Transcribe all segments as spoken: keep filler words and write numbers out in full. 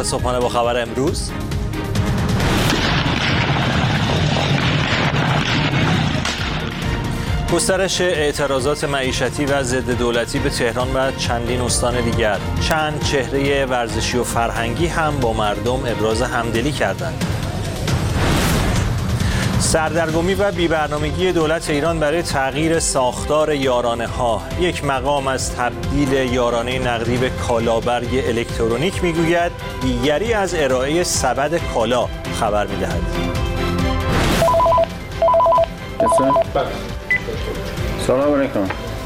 خبر صبحانه با خبر امروز. گسترش اعتراضات معیشتی و ضد دولتی به تهران و چندین استان دیگر. چند چهره ورزشی و فرهنگی هم با مردم ابراز همدلی کردند. سردرگمی و بی‌برنامگی دولت ایران برای تغییر ساختار یارانه ها. یک مقام از تبدیل یارانه نقدی به کالابرگ الکترونیک میگوید، دیگری از ارائه سبد کالا خبر میدهد. سلام علیکم.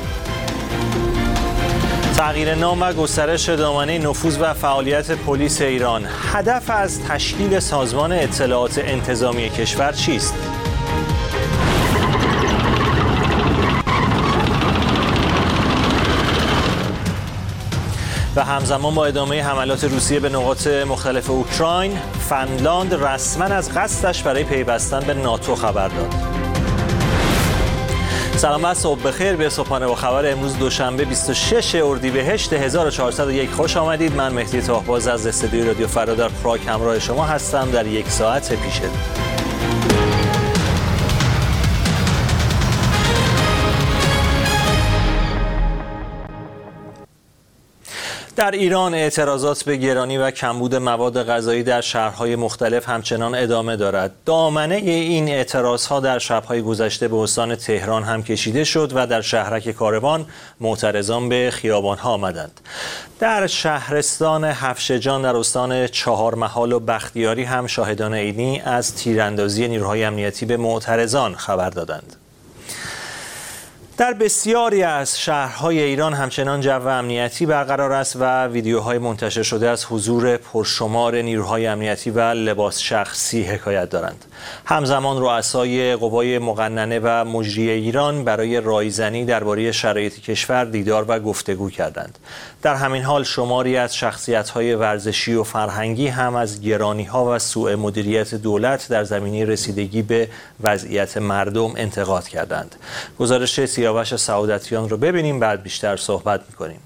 تغییر نام و گسترش دامنه نفوذ و فعالیت پلیس ایران. هدف از تشکیل سازمان اطلاعات انتظامی کشور چیست؟ و همزمان با ادامه حملات روسیه به نقاط مختلف اوکراین، فنلاند رسما از قصدش برای پیوستن به ناتو خبر داد. سلام و صبح بخیر. به صبحانه با خبر امروز دوشنبه بیست و شش اردیبهشت هزار و چهارصد و یک خوش آمدید. من مهدی طاهباز از استودیوی رادیو فردا پراگ همراه شما هستم در یک ساعت پیش رو. در ایران اعتراضات به گرانی و کمبود مواد غذایی در شهرهای مختلف همچنان ادامه دارد. دامنه این اعتراضها در شب‌های گذشته به استان تهران هم کشیده شد و در شهرک کاروان معترضان به خیابان‌ها آمدند. در شهرستان هفشجان در استان چهارمحال و بختیاری هم شاهدان عینی از تیراندازی نیروهای امنیتی به معترضان خبر دادند. در بسیاری از شهرهای ایران همچنان جو امنیتی برقرار است و ویدیوهای منتشر شده از حضور پرشمار نیروهای امنیتی و لباس شخصی حکایت دارند. همزمان رؤسای قوای مقننه و مجریه ایران برای رایزنی درباره شرایط کشور دیدار و گفتگو کردند. در همین حال شماری از شخصیت‌های ورزشی و فرهنگی هم از گرانی‌ها و سوء مدیریت دولت در زمینه رسیدگی به وضعیت مردم انتقاد کردند. گزارش سیاوش سعادتیان رو ببینیم، بعد بیشتر صحبت می‌کنیم.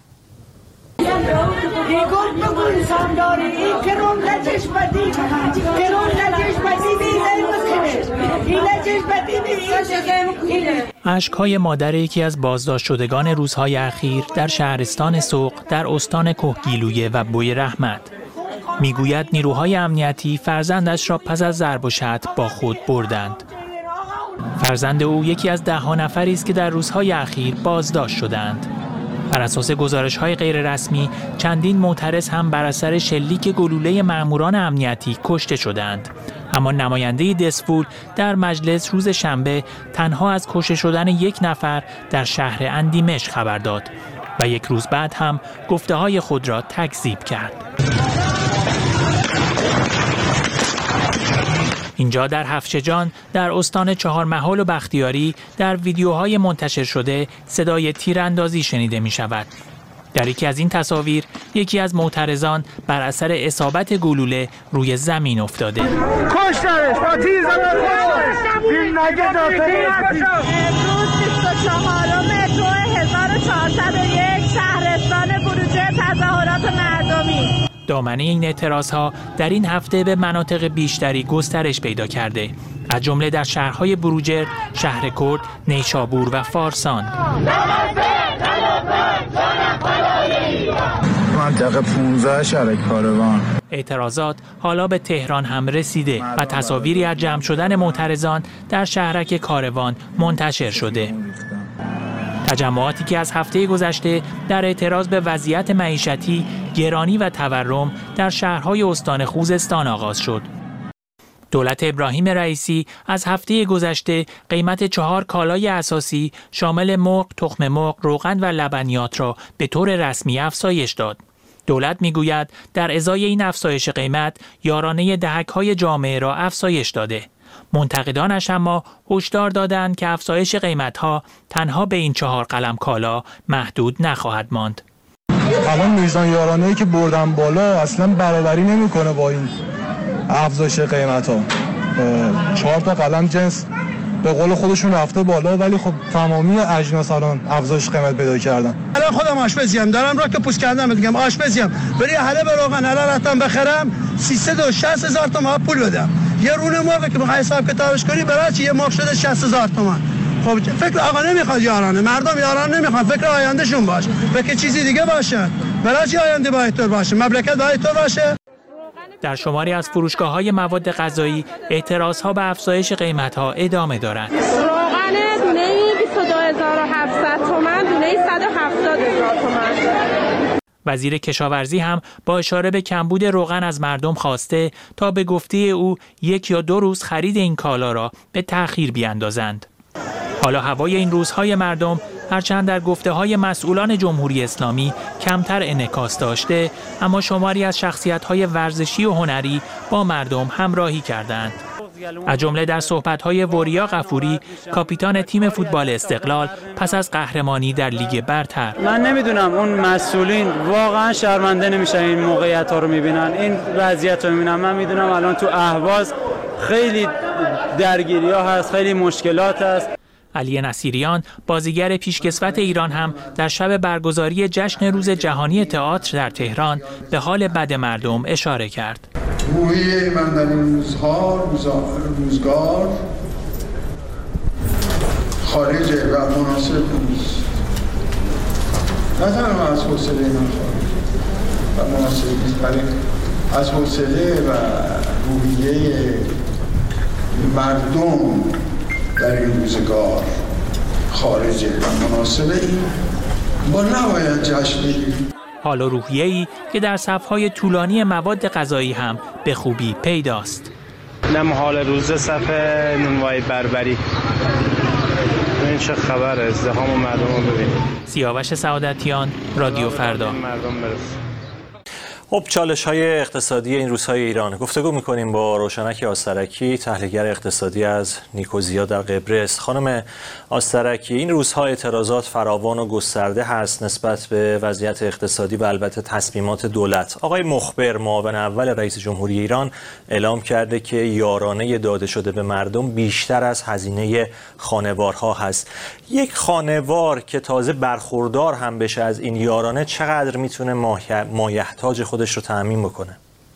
اشک‌های مادر یکی از بازداشت شدگان روزهای اخیر در شهرستان سوق در استان کهگیلویه و بوی رحمت میگوید نیروهای امنیتی فرزندش را پس از ضرب و شتم با خود بردند. فرزند او یکی از ده ها نفری است که در روزهای اخیر بازداشت شدند. بر اساس گزارش‌های غیررسمی چندین معترض هم بر اثر شلیک گلوله ماموران امنیتی کشته شدند. اما نماینده دسفول در مجلس روز شنبه تنها از کشته شدن یک نفر در شهر اندیمش خبر داد و یک روز بعد هم گفته‌های خود را تکذیب کرد. اینجا در هفشجان در استان چهارمحال و بختیاری در ویدیوهای منتشر شده صدای تیراندازی شنیده می شود. در یکی از این تصاویر یکی از معترضان بر اثر اصابت گلوله روی زمین افتاده. کشترش با تیر زدن کشترش این نگه داخلی. امروز بیست و چهارم دو هزار و چهارصد و یک شهرستان بروجرد تظاهرات مردمی. دامنه این اعتراضها در این هفته به مناطق بیشتری گسترش پیدا کرده، از جمله در شهرهای بروجرد، شهرکرد، نیشابور و فارسان. منطقه پانزده شهرک کاروان. اعتراضات حالا به تهران هم رسیده و تصاویری از جمع شدن معترضان در شهرک کاروان منتشر شده. تجمعاتی که از هفته گذشته در اعتراض به وضعیت معیشتی، گرانی و تورم در شهرهای استان خوزستان آغاز شد. دولت ابراهیم رئیسی از هفته گذشته قیمت چهار کالای اساسی شامل مرغ، تخم مرغ، روغن و لبنیات را به طور رسمی افزایش داد. دولت میگوید در ازای این افزایش قیمت یارانه دهک‌های جامعه را افزایش داده. منتقدانش اما هشدار دادند که افزایش قیمت‌ها تنها به این چهار قلم کالا محدود نخواهد ماند. الان میزان یارانه‌ای که بردن بالا اصلا برابری نمی‌کنه با این افزایش قیمت‌ها. چهار تا قلم جنس به قول خودشون رفته بالا، ولی خب تمامی اجناس الان افزایش قیمت پیدا کردن. الان خودم آشپزیم، دارم را که پوست کردم میگم آشپزیم، بری حله به روغن حله رفتم بخرم سیصد و شصت هزار تومان پول بدم. یه رونه مرغ که بخوای حساب کتابش کنی برای چی یه مرغ شده شصت هزار تومان. خب فکر آقا نمیخواد یارانه، مردم یارانه نمیخواد، فکر آیندهشون باشه، فکر چیزی دیگه باشه. برای چی آینده باید طور باشه، مملکت باید طور باشه. در شماری از فروشگاه‌های مواد غذایی اعتراض‌ها به افزایش قیمت‌ها ادامه دارند. روغن دونه‌ای بیست و دو هزار و هفتصد تومان، دونه‌ای صد و هفتاد هزار تومان. وزیر کشاورزی هم با اشاره به کمبود روغن از مردم خواسته تا به گفته او یک یا دو روز خرید این کالا را به تأخیر بیاندازند. حالا هوای این روزهای مردم هرچند در گفته‌های مسئولان جمهوری اسلامی کمتر انعکاس داشته، اما شماری از شخصیت‌های ورزشی و هنری با مردم همراهی کردند. از جمله در صحبت‌های وریا غفوری، کاپیتان تیم فوتبال استقلال پس از قهرمانی در لیگ برتر. من نمیدونم اون مسئولین واقعا شرمنده نمیشن این موقعیت‌ها رو میبینن، این وضعیت رو میبینن. من میدونم الان تو اهواز خیلی درگیری‌ها هست، خیلی مشکلات هست. علی نصیریان، بازیگر پیشکسوت ایران، هم در شب برگزاری جشن روز جهانی تئاتر در تهران به حال بد مردم اشاره کرد. روحیه من در این روزها روزگار خارجه و مناسب نیست. نه تنها از حوصله من خارج و مناسب نیست، بلکه از حوصله و روحیه مردم در این روزگار خارجه و مناسبه، این با نباید جشن بگیریم. حال و روحیه‌ای که در صف‌های طولانی مواد غذایی هم به خوبی پیداست. نم حال روز صف نونوای بربری، این چه خبره؟ ازدحام مردم رو ببینید. سیاوش سعادتیان، رادیو فردا. خب چالش‌های اقتصادی این روزهای ایران. گفتگو می‌کنیم با روشنک آسترکی، تحلیلگر اقتصادی از نیکوزیا در قبرس. خانم آسترکی، این روزها اعتراضات فراوان و گسترده هست نسبت به وضعیت اقتصادی و البته تصمیمات دولت. آقای مخبر، معاون اول رئیس جمهوری ایران، اعلام کرده که یارانه داده شده به مردم بیشتر از هزینه خانوارها هست. یک خانوار که تازه برخوردار هم بشه از این یارانه چقدر میتونه مایحتاج خود خودش رو تأمین بکنه؟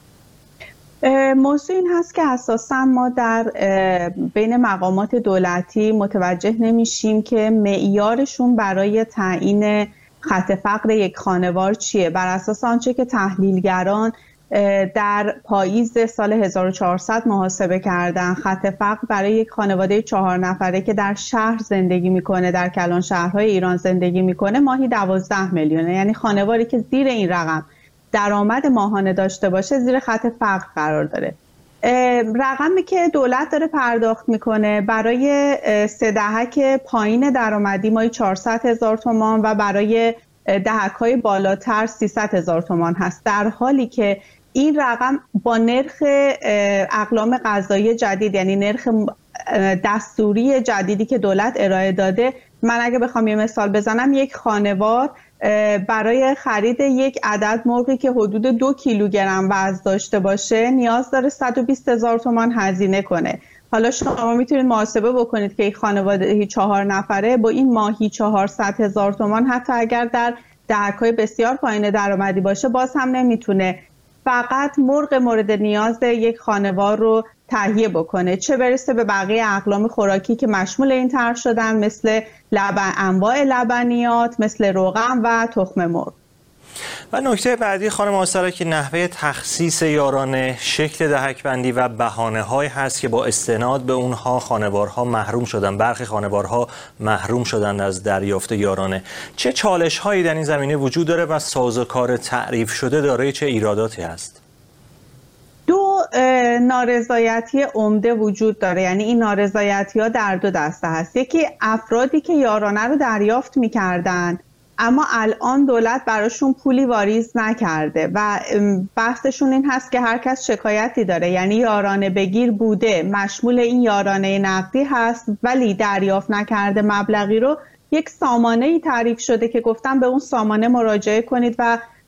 موضوع این هست که اساساً ما در بین مقامات دولتی متوجه نمیشیم که معیارشون برای تعیین خط فقر یک خانوار چیه. بر اساس آنچه که تحلیلگران در پاییز سال هزار و چهارصد محاسبه کردن، خط فقر برای یک خانواده چهار نفره که در شهر زندگی میکنه، در کلان شهرهای ایران زندگی میکنه، ماهی دوازده میلیونه. یعنی خانواری که زیر این رقم درآمد ماهانه داشته باشه زیر خط فقر قرار داره. رقمی که دولت داره پرداخت میکنه برای سه دهک پایین درآمدی ماهی چهارصد هزار تومان و برای دهک های بالاتر سیصد هزار تومان هست، در حالی که این رقم با نرخ اقلام غذایی جدید، یعنی نرخ دستوری جدیدی که دولت ارائه داده، من اگه بخوام یه مثال بزنم، یک خانوار برای خرید یک عدد مرغی که حدود دو کیلوگرم وزن داشته باشه نیاز داره صد و بیست هزار تومان هزینه کنه. حالا شما میتونید محاسبه بکنید که یک خانواده چهار نفره با این ماهی چهارصد هزار تومان، حتی اگر در دهک‌های بسیار پایین درآمدی باشه، باز هم نمیتونه فقط مرغ مورد نیاز یک خانوار رو تهیه بکنه، چه برسه به بقیه اقلام خوراکی که مشمول این طرح شدن، مثل لبن، انواع لبنیات، مثل روغن و تخم مرغ. و نکته بعدی خانم آسترکی، نحوه تخصیص یارانه، شکل دهک‌بندی و بهانه‌هایی هست که با استناد به اونها خانوارها محروم شدن، برخی خانوارها محروم شدند از دریافت یارانه. چه چالش‌هایی در این زمینه وجود داره و سازوکار تعریف شده دارای چه ایراداتی هست؟ دو نارضایتی عمده وجود داره، یعنی این نارضایتی ها در دو دسته هست. یکی افرادی که یارانه رو دریافت می‌کردن اما الان دولت براشون پولی واریز نکرده و بحثشون این هست که هر کس شکایتی داره، یعنی یارانه بگیر بوده، مشمول این یارانه نقدی هست ولی دریافت نکرده مبلغی رو، یک سامانه‌ای تعریف شده که گفتن به اون سامانه مراجعه کنید و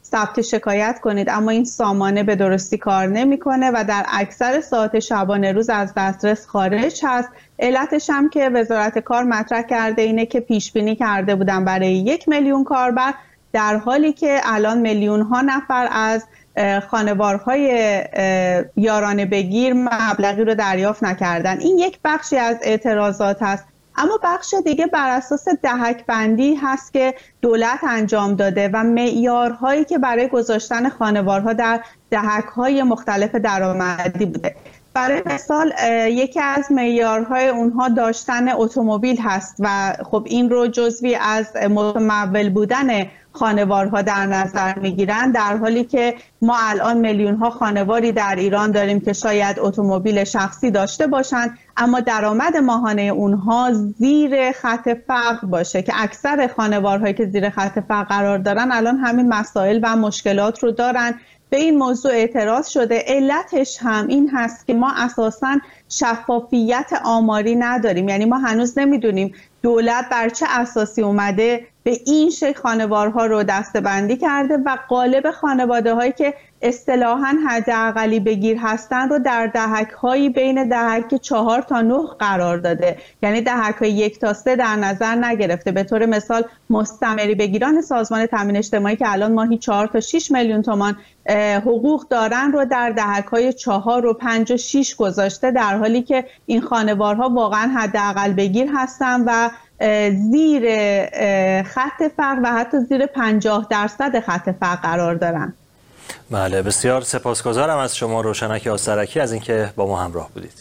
ثبت شکایت کنید، اما این سامانه به درستی کار نمیکنه و در اکثر ساعات شبانه روز از دسترس خارج هست. علتش هم که وزارت کار مطرح کرده اینه که پیش بینی کرده بودن برای یک میلیون کاربر، در حالی که الان میلیون ها نفر از خانوارهای یارانه بگیر مبلغی رو دریافت نکردن. این یک بخشی از اعتراضات هست. اما بخش دیگه بر اساس دهک بندی هست که دولت انجام داده و معیارهایی که برای گذاشتن خانوارها در دهک‌های مختلف درآمدی بوده. برای مثال یکی از معیارهای اونها داشتن اتومبیل هست و خب این رو جزوی از متمول بودن خانوارها در نظر میگیرن، در حالی که ما الان میلیون ها خانواری در ایران داریم که شاید اتومبیل شخصی داشته باشند اما درآمد ماهانه اونها زیر خط فقر باشه، که اکثر خانوارهایی که زیر خط فقر قرار دارن الان همین مسائل و مشکلات رو دارن. به این موضوع اعتراض شده. علتش هم این هست که ما اساساً شفافیت آماری نداریم، یعنی ما هنوز نمیدونیم دولت بر چه اساسی اومده به این شکل خانوارها رو دسته‌بندی کرده و قالب خانواده هایی که اصطلاحاً حداقلی بگیر هستن رو در دهک هایی بین دهک چهار تا نه قرار داده، یعنی دهک های یک تا سه در نظر نگرفته. به طور مثال مستمری بگیران سازمان تامین اجتماعی که الان ماهی چهار تا شش میلیون تومان حقوق دارن رو در دهک های چهار و پنج و شش گذاشته، در حالی که این خانوارها واقعا حداقل بگیر هستن و زیر خط فقر و حتی زیر پنجاه درصد خط فقر قرار دارن. بله، بسیار سپاسگزارم از شما روشنک آسترکی از اینکه با ما همراه بودید.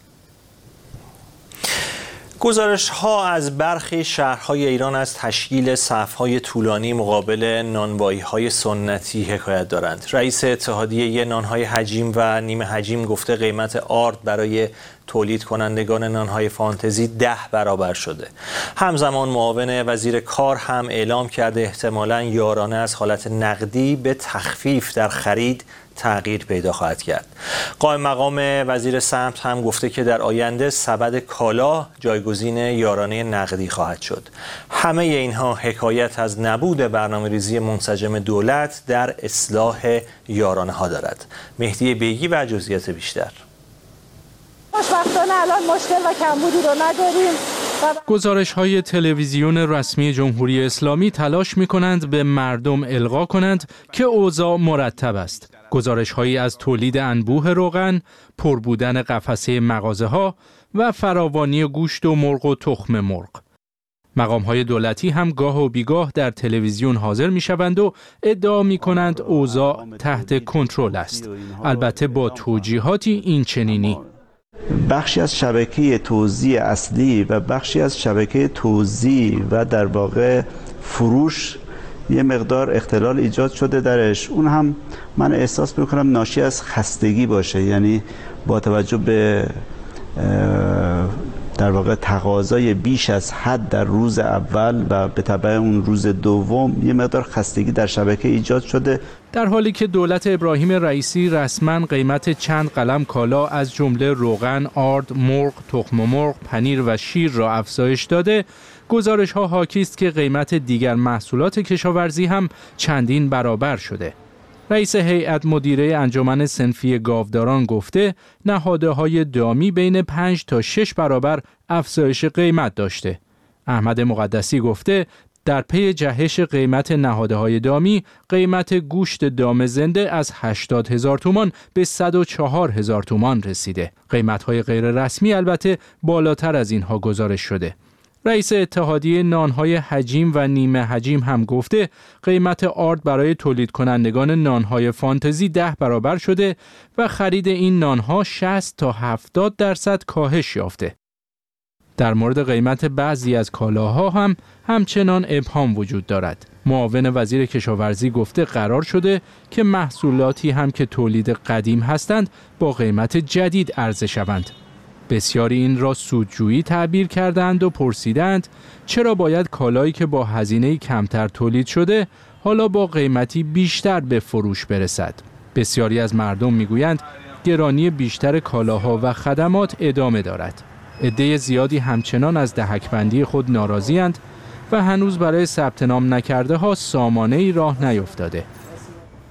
گزارش ها از برخی شهرهای ایران از تشکیل صف‌های طولانی مقابل نانوایی های سنتی حکایت دارند. رئیس اتحادیه نانهای حجیم و نیمه حجیم گفته قیمت آرد برای تولید کنندگان نانهای فانتزی ده برابر شده. همزمان معاون وزیر کار هم اعلام کرده احتمالاً یارانه از حالت نقدی به تخفیف در خرید تغییر پیدا خواهد کرد. قائم مقام وزیر سمت هم گفته که در آینده سبد کالا جایگزین یارانه نقدی خواهد شد. همه اینها حکایت از نبود برنامه‌ریزی منسجم دولت در اصلاح یارانه ها دارد. مهدی بیگی و جزئیات بیشتر. خوشبختانه الان مشکل و کمبودی رو نداریم. گزارش های تلویزیون رسمی جمهوری اسلامی تلاش می کنند به مردم القا کنند که اوضاع مرتب است. گزارش هایی از تولید انبوه روغن، پر بودن قفسه مغازه ها و فراوانی گوشت و مرغ و تخم مرغ. مقام های دولتی هم گاه و بیگاه در تلویزیون حاضر می شوند و ادعا می کنند اوضاع تحت کنترل است. البته با توجیهاتی این چنینی: بخشی از شبکه توزیع اصلی و بخشی از شبکه توزیع و در واقع فروش یه مقدار اختلال ایجاد شده درش. اون هم من احساس میکنم ناشی از خستگی باشه، یعنی با توجه به در واقع تقاضای بیش از حد در روز اول و به تبع اون روز دوم یه مقدار خستگی در شبکه ایجاد شده. در حالی که دولت ابراهیم رئیسی رسما قیمت چند قلم کالا از جمله روغن، آرد، مرغ، تخم مرغ، پنیر و شیر را افزایش داده، گزارش ها حاکی است که قیمت دیگر محصولات کشاورزی هم چندین برابر شده. رئیس هیئت مدیره انجمن صنفی گاوداران گفته نهادهای دامی بین پنج تا شش برابر افزایش قیمت داشته. احمد مقدسی گفته در پی جهش قیمت نهادهای دامی، قیمت گوشت دام زنده از هشتاد هزار تومان به صد و چهار هزار تومان رسیده. قیمت‌های غیر رسمی البته بالاتر از اینها گزارش شده. رئیس اتحادیه نانهای حجیم و نیمه حجیم هم گفته قیمت آرد برای تولید کنندگان نانهای فانتزی ده برابر شده و خرید این نانها شصت تا هفتاد درصد کاهش یافته. در مورد قیمت بعضی از کالاها هم همچنان ابهام وجود دارد. معاون وزیر کشاورزی گفته قرار شده که محصولاتی هم که تولید قدیم هستند با قیمت جدید عرضه شوند. بسیاری این را سودجویی تعبیر کردند و پرسیدند چرا باید کالایی که با هزینه کمتر تولید شده حالا با قیمتی بیشتر به فروش برسد. بسیاری از مردم میگویند گرانی بیشتر کالاها و خدمات ادامه دارد. عده زیادی همچنان از دهک‌بندی خود ناراضی‌اند و هنوز برای ثبت نام نکرده ها سامانه‌ای راه نیفتاده.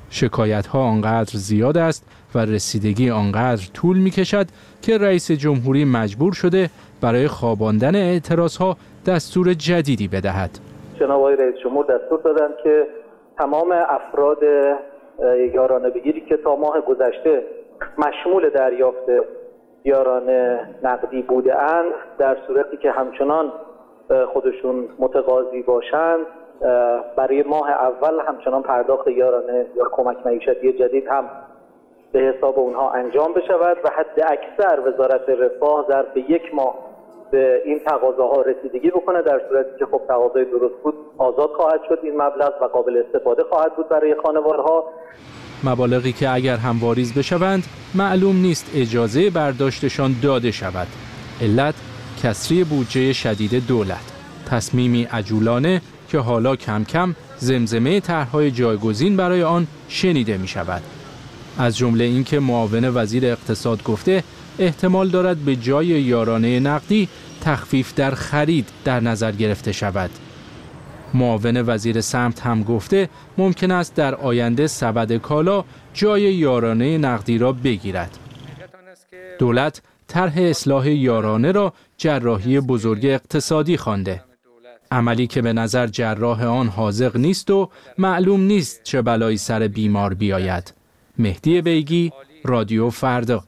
شکایت‌ها آنقدر زیاد است و رسیدگی آنقدر طول می‌کشد که رئیس جمهوری مجبور شده برای خواباندن اعتراضها دستور جدیدی بدهد. جناب آقای رئیس جمهور دستور دادند که تمام افراد یارانه بگیری که تا ماه گذشته مشمول دریافت یارانه نقدی بوده‌اند، در صورتی که همچنان خودشون متقاضی باشند، برای ماه اول همچنان پرداخت یارانه یا کمک معیشتی جدید هم به حساب اونها انجام بشود و حد اکثر وزارت رفاه در به یک ماه به این تقاضاها رسیدگی بکنه. در صورتی که خب تقاضای درست بود آزاد خواهد شد این مبلغ و قابل استفاده خواهد بود برای خانوارها. مبالغی که اگر هم واریز بشوند معلوم نیست اجازه برداشتشان داده شود. علت کسری بودجه شدید دولت، تصمیمی عجولانه که حالا کم کم زمزمه طرح‌های جایگزین برای آن شنیده می شود. از جمله اینکه معاون وزیر اقتصاد گفته احتمال دارد به جای یارانه نقدی تخفیف در خرید در نظر گرفته شود. معاون وزیر سمت هم گفته ممکن است در آینده سبد کالا جای یارانه نقدی را بگیرد. دولت طرح اصلاح یارانه را جراحی بزرگ اقتصادی خوانده. عملی که به نظر جراح آن حاذق نیست و معلوم نیست چه بلایی سر بیمار بیاید. مهدی بیگی، رادیو فردا.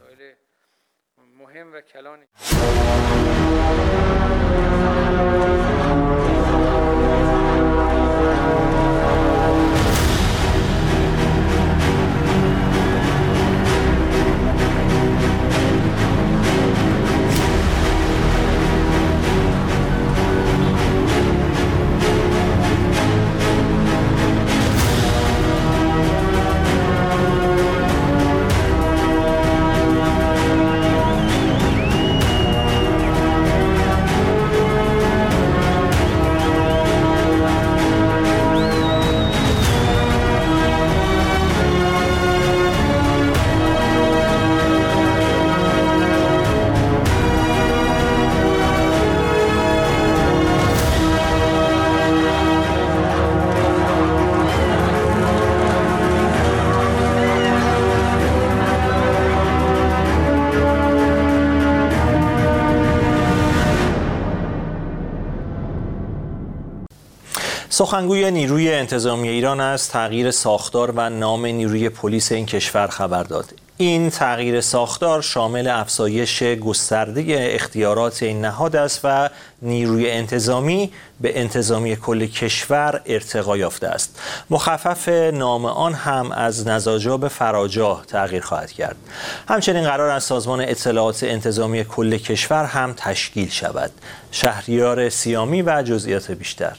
سخنگوی نیروی انتظامی ایران از تغییر ساختار و نام نیروی پلیس این کشور خبر داد. این تغییر ساختار شامل افزایش گسترده اختیارات این نهاد است و نیروی انتظامی به انتظامی کل کشور ارتقا یافته است. مخفف نام آن هم از نزاجا به فراجا تغییر خواهد کرد. همچنین قرار است سازمان اطلاعات انتظامی کل کشور هم تشکیل شود. شهریار سیامی و جزئیات بیشتر.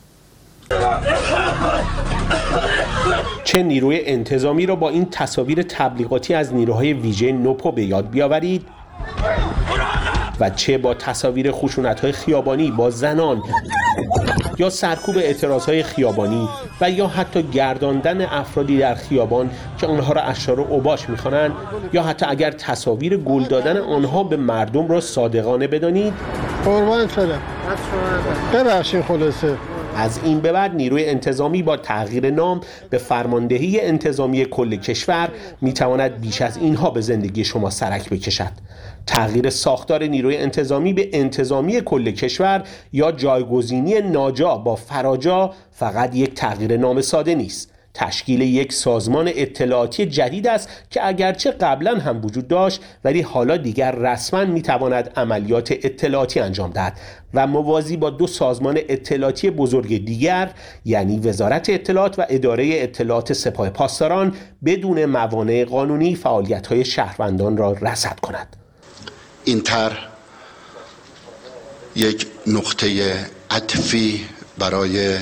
چه نیروی انتظامی را با این تصاویر تبلیغاتی از نیروهای ویژه نوپو به یاد بیاورید و چه با تصاویر خشونت‌های خیابانی با زنان یا سرکوب اعتراضهای خیابانی و یا حتی گرداندن افرادی در خیابان که آنها را اشرار اوباش می‌خوانند، یا حتی اگر تصاویر گل دادن آنها به مردم را صادقانه بدانید. قربان شدم. ببخشید خلاصه. از این به بعد نیروی انتظامی با تغییر نام به فرماندهی انتظامی کل کشور میتواند بیش از اینها به زندگی شما سرک بکشد. تغییر ساختار نیروی انتظامی به انتظامی کل کشور یا جایگزینی ناجا با فراجا فقط یک تغییر نام ساده نیست. تشکیل یک سازمان اطلاعاتی جدید است که اگرچه قبلا هم وجود داشت ولی حالا دیگر رسما میتواند عملیات اطلاعاتی انجام دهد و موازی با دو سازمان اطلاعاتی بزرگ دیگر یعنی وزارت اطلاعات و اداره اطلاعات سپاه پاسداران بدون موانع قانونی فعالیت‌های شهروندان را رصد کند. این طرح یک نقطه عطفی برای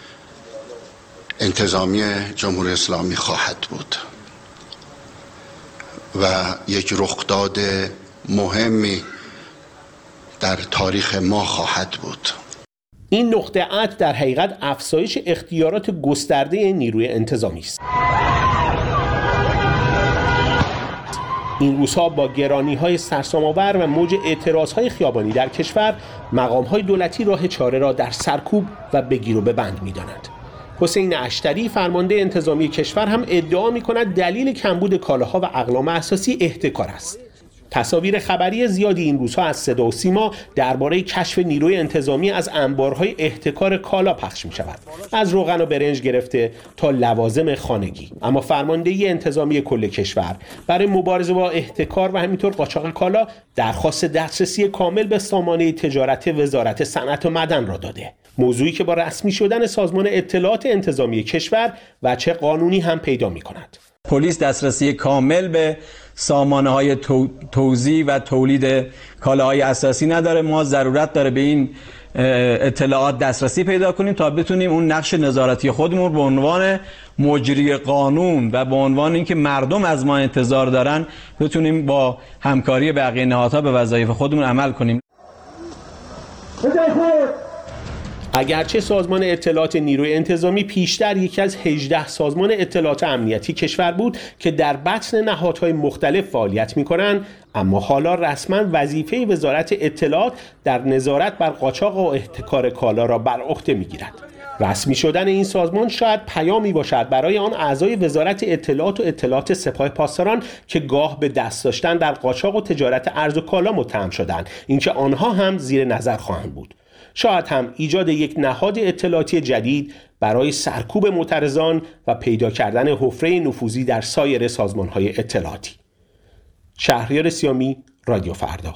انتظامی جمهوری اسلامی خواهد بود و یک رخداد مهمی در تاریخ ما خواهد بود. این نقطه عطف در حقیقت افزایش اختیارات گسترده نیروی انتظامی است. این روزها با گرانی‌های سرسام‌آور و موج اعتراض‌های خیابانی در کشور، مقام‌های دولتی راه چاره را در سرکوب و بگیر و ببند می‌دانند. حسین اشتری فرمانده انتظامی کشور هم ادعا می‌کند دلیل کمبود کالاها و اقلام اساسی احتکار است. تصاویر خبری زیادی این روزها از صدا و سیما درباره کشف نیروی انتظامی از انبارهای احتکار کالا پخش می شود، از روغن و برنج گرفته تا لوازم خانگی. اما فرماندهی انتظامی کل کشور برای مبارزه با احتکار و همینطور قاچاق کالا درخواست دسترسی کامل به سامانه تجارت وزارت صنعت و معدن را داده، موضوعی که با رسمی شدن سازمان اطلاعات انتظامی کشور وجه قانونی هم پیدا می کند. پلیس دسترسی کامل به سامانه‌های تو، توزیع و تولید کالاهای اساسی نداره. ما ضرورت داره به این اطلاعات دسترسی پیدا کنیم تا بتونیم اون نقش نظارتی خودمون به عنوان مجری قانون و به عنوان اینکه مردم از ما انتظار دارن بتونیم با همکاری بقیه نهادها به وظایف خودمون عمل کنیم. اگرچه سازمان اطلاعات نیروی انتظامی پیشتر یکی از هجده سازمان اطلاعات امنیتی کشور بود که در بطن نهادهای مختلف فعالیت می‌کنند، اما حالا رسما وظیفه وزارت اطلاعات در نظارت بر قاچاق و احتکار کالا را بر عهده می‌گیرد. رسمی شدن این سازمان شاید پیامی باشد برای آن اعضای وزارت اطلاعات و اطلاعات سپاه پاسداران که گاه به دست داشتن در قاچاق و تجارت ارز و کالا متهم شدند، اینکه آنها هم زیر نظر خواهند بود. شاید هم ایجاد یک نهاد اطلاعاتی جدید برای سرکوب معترضان و پیدا کردن حفره نفوذی در سایر سازمان‌های اطلاعاتی. شهریار سیامی، رادیو فردا.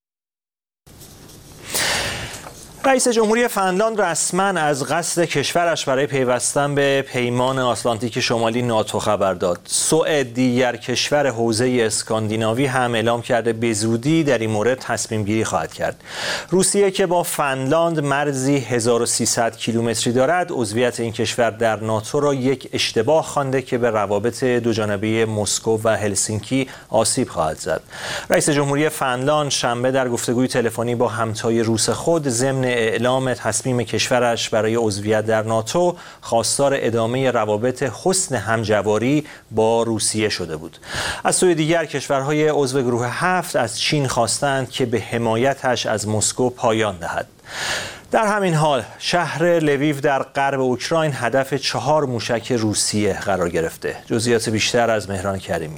رئیس جمهوری فنلاند رسما از قصد کشورش برای پیوستن به پیمان آتلانتیک شمالی ناتو خبر داد. سوئد، دیگر کشور حوزه اسکاندیناوی، هم اعلام کرده به زودی در این مورد تصمیم گیری خواهد کرد. روسیه که با فنلاند مرزی هزار و سیصد کیلومتری دارد، عضویت این کشور در ناتو را یک اشتباه خوانده که به روابط دوجانبه مسکو و هلسینکی آسیب خواهد زد. رئیس جمهوری فنلاند شنبه در گفتگوی تلفنی با همتای روس خود ضمن اعلام تصمیم کشورش برای عضویت در ناتو خواستار ادامه روابط حسن همجواری با روسیه شده بود. از سوی دیگر کشورهای عضو گروه هفت از چین خواستند که به حمایتش از مسکو پایان دهد. در همین حال شهر لویو در غرب اوکراین هدف چهار موشک روسیه قرار گرفته. جزئیات بیشتر از مهران کریمی.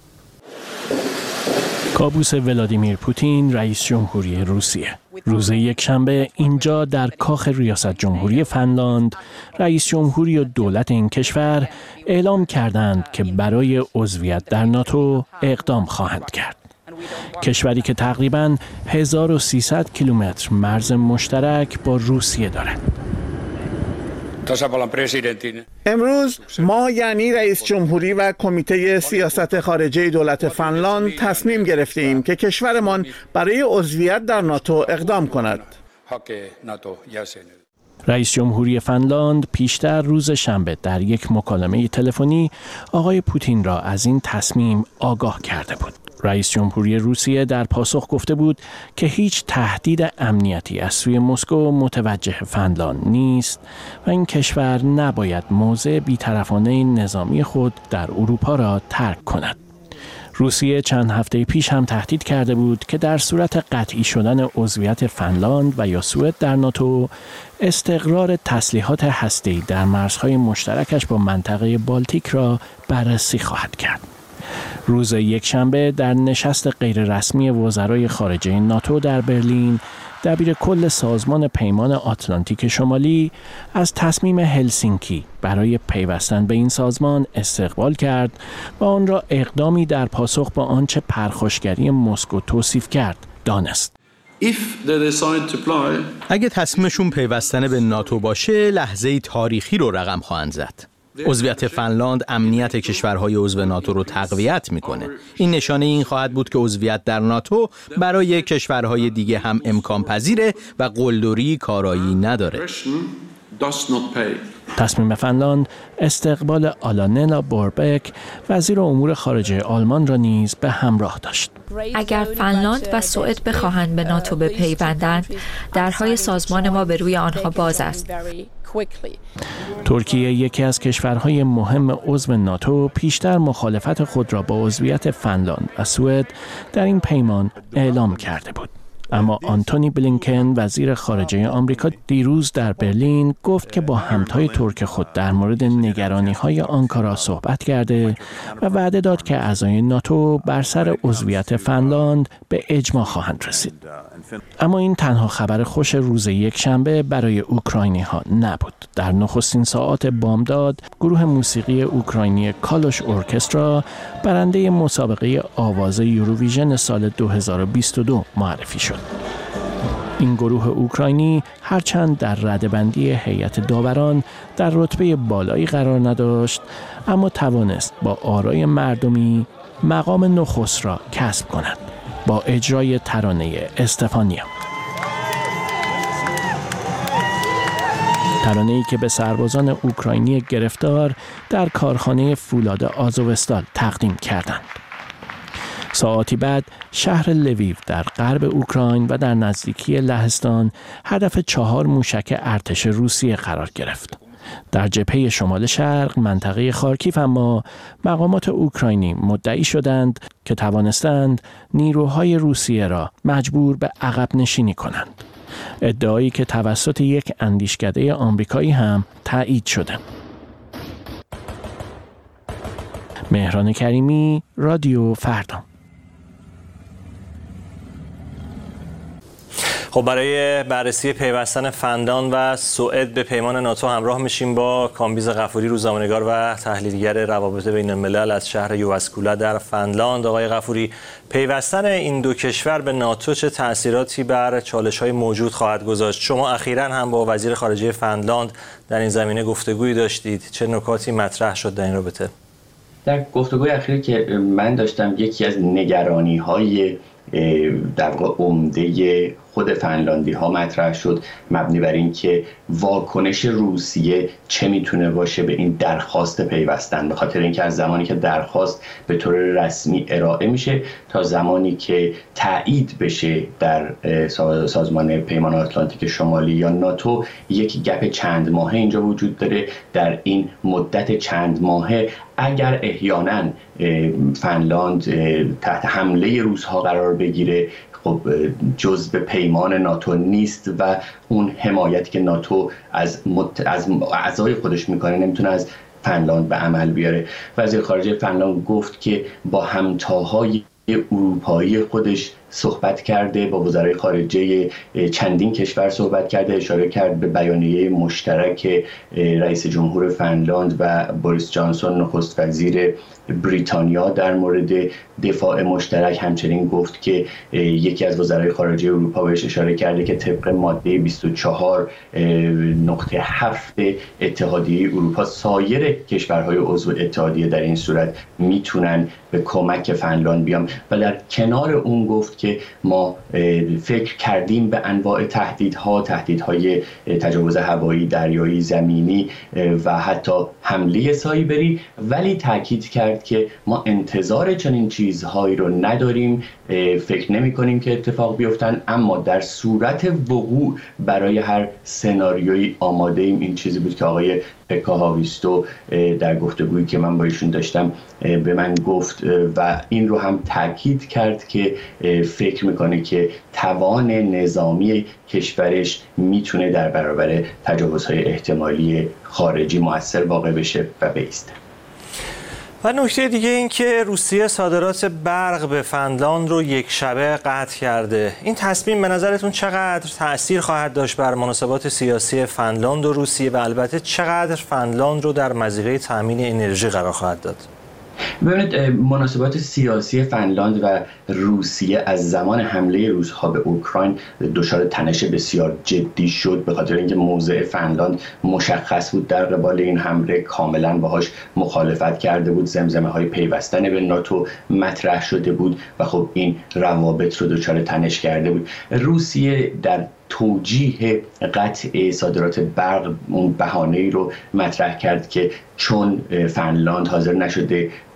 کابوس ولادیمیر پوتین، رئیس جمهوری روسیه. روز یکشنبه اینجا در کاخ ریاست جمهوری فنلاند، رئیس جمهوری و دولت این کشور اعلام کردند که برای عضویت در ناتو اقدام خواهند کرد. کشوری که تقریباً هزار و سیصد کیلومتر مرز مشترک با روسیه دارد. امروز ما یعنی رئیس جمهوری و کمیته سیاست خارجه دولت فنلاند تصمیم گرفتیم که کشورمان برای عضویت در ناتو اقدام کند. رئیس جمهوری فنلاند پیشتر روز شنبه در یک مکالمه تلفنی آقای پوتین را از این تصمیم آگاه کرده بود. رئیس جمهوری روسیه در پاسخ گفته بود که هیچ تهدید امنیتی از سوی مسکو متوجه فنلاند نیست و این کشور نباید موضع بی‌طرفانه نظامی خود در اروپا را ترک کند. روسیه چند هفته پیش هم تهدید کرده بود که در صورت قطعی شدن عضویت فنلاند و یا سوئد در ناتو، استقرار تسلیحات هسته‌ای در مرزهای مشترکش با منطقه بالتیک را بررسی خواهد کرد. روز یکشنبه در نشست غیررسمی وزرای خارجه ناتو در برلین، دبیر کل سازمان پیمان آتلانتیک شمالی از تصمیم هلسینکی برای پیوستن به این سازمان استقبال کرد و آن را اقدامی در پاسخ به آنچه پرخاشگری مسکو توصیف کرد دانست. اگه تصمیمشون پیوستن به ناتو باشه، لحظه‌ای تاریخی رو رقم خواهند زد. عضویت فنلاند امنیت کشورهای عضو ناتو رو تقویت میکنه. این نشانه این خواهد بود که عضویت در ناتو برای کشورهای دیگه هم امکان پذیره و قلدری کارایی نداره. تصمیم فنلاند استقبال آلاننا بوربک، وزیر امور خارجه آلمان را نیز به همراه داشت. اگر فنلاند و سوئد بخواهند به ناتو بپیوندند، درهای سازمان ما به روی آنها باز است. ترکیه، یکی از کشورهای مهم عضو ناتو، پیشتر مخالفت خود را با عضویت فنلاند و سوئد در این پیمان اعلام کرده بود. اما آنتونی بلینکن وزیر خارجه آمریکا دیروز در برلین گفت که با همتای ترک خود در مورد نگرانی‌های آنکارا صحبت کرده و وعده داد که اعضای ناتو بر سر عضویت فنلاند به اجماع خواهند رسید. اما این تنها خبر خوش روز یکشنبه برای اوکراینی‌ها نبود. در نخستین ساعات بامداد گروه موسیقی اوکراینی کالوش ارکسترا برنده مسابقه آواز یوروویژن سال دو هزار و بیست و دو معرفی شد. این گروه اوکراینی هرچند در رده‌بندی هیئت داوران در رتبه بالایی قرار نداشت، اما توانست با آرای مردمی مقام نخست را کسب کند با اجرای ترانه استفانیا. ترانه‌ای که به سربازان اوکراینی گرفتار در کارخانه فولاد آزوستال تقدیم کردند. ساعاتی بعد شهر لویو در غرب اوکراین و در نزدیکی لهستان هدف چهار موشک ارتش روسیه قرار گرفت. در جبهه شمال شرق منطقه خارکیف اما مقامات اوکراینی مدعی شدند که توانستند نیروهای روسیه را مجبور به عقب نشینی کنند. ادعایی که توسط یک اندیشکده آمریکایی هم تایید شده. مهران کریمی، رادیو فردا. خب برای بررسی پیوستن فنلاند و سوئد به پیمان ناتو همراه میشیم با کامبیز غفوری، روزنامه‌نگار و تحلیلگر روابط بین الملل از شهر یواسکولا در فنلاند. آقای غفوری، پیوستن این دو کشور به ناتو چه تأثیراتی بر چالش‌های موجود خواهد گذاشت؟ شما اخیراً هم با وزیر خارجه فنلاند در این زمینه گفتگویی داشتید. چه نکاتی مطرح شد در این رابطه؟ در گفتگوی اخیری که من داشتم، یکی از نگرانی‌های در واقع عمده خود فنلاندی ها مطرح شد، مبنی بر این که واکنش روسیه چه میتونه باشه به این درخواست پیوستن، به خاطر اینکه از زمانی که درخواست به طور رسمی ارائه میشه تا زمانی که تایید بشه در سازمان پیمان آتلانتیک شمالی یا ناتو یک گپ چند ماهه اینجا وجود داره. در این مدت چند ماهه اگر احیانا فنلاند تحت حمله روس‌ها قرار بگیره، خب جزء پیمان ناتو نیست و اون حمایتی که ناتو از مت... از اعضای خودش میکنه نمیتونه از فنلاند به عمل بیاره. وزیر خارجه فنلاند گفت که با همتاهای اروپایی خودش صحبت کرده، با وزرای خارجه چندین کشور صحبت کرده، اشاره کرد به بیانیه مشترک رئیس جمهور فنلاند و بوریس جانسون نخست وزیر بریتانیا در مورد دفاع مشترک. همچنین گفت که یکی از وزرای خارجه اروپا بهش اشاره کرده که طبق ماده بیست و چهار نقطه هفت اتحادیه اروپا سایر کشورهای عضو اتحادیه در این صورت میتونن به کمک فنلاند بیان و در کنار اون گفت که ما فکر کردیم به انواع تهدیدها، تهدیدهای تجاوز هوایی، دریایی، زمینی و حتی حمله سایبری، ولی تاکید کرد که ما انتظار چنین چیزهایی رو نداریم، فکر نمی کنیم که اتفاق بیفتن، اما در صورت وقوع برای هر سناریویی آماده ایم. این چیزی بود که آقای پکا هاویستو در گفتگویی که من با ایشون داشتم به من گفت و این رو هم تاکید کرد که فکر میکنه که توان نظامی کشورش میتونه در برابر تجاوزهای احتمالی خارجی مؤثر واقع بشه و بایسته. و نکته دیگه این که روسیه صادرات برق به فنلاند رو یک شبه قطع کرده. این تصمیم به نظرتون چقدر تأثیر خواهد داشت بر مناسبات سیاسی فنلاند و روسیه و البته چقدر فنلاند رو در مضیقه تأمین انرژی قرار خواهد داد؟ ببینید، مناسبات سیاسی فنلاند و روسیه از زمان حمله روس‌ها به اوکراین دچار تنش بسیار جدی شد، به خاطر اینکه موضع فنلاند مشخص بود در قبال این حمله، کاملا باهاش مخالفت کرده بود، زمزمه‌های پیوستن به ناتو مطرح شده بود و خب این روابط رو دچار تنش کرده بود. روسیه در توجیه قطع صادرات برق اون بهانه‌ای رو مطرح کرد که چون فنلاند حاضر نشده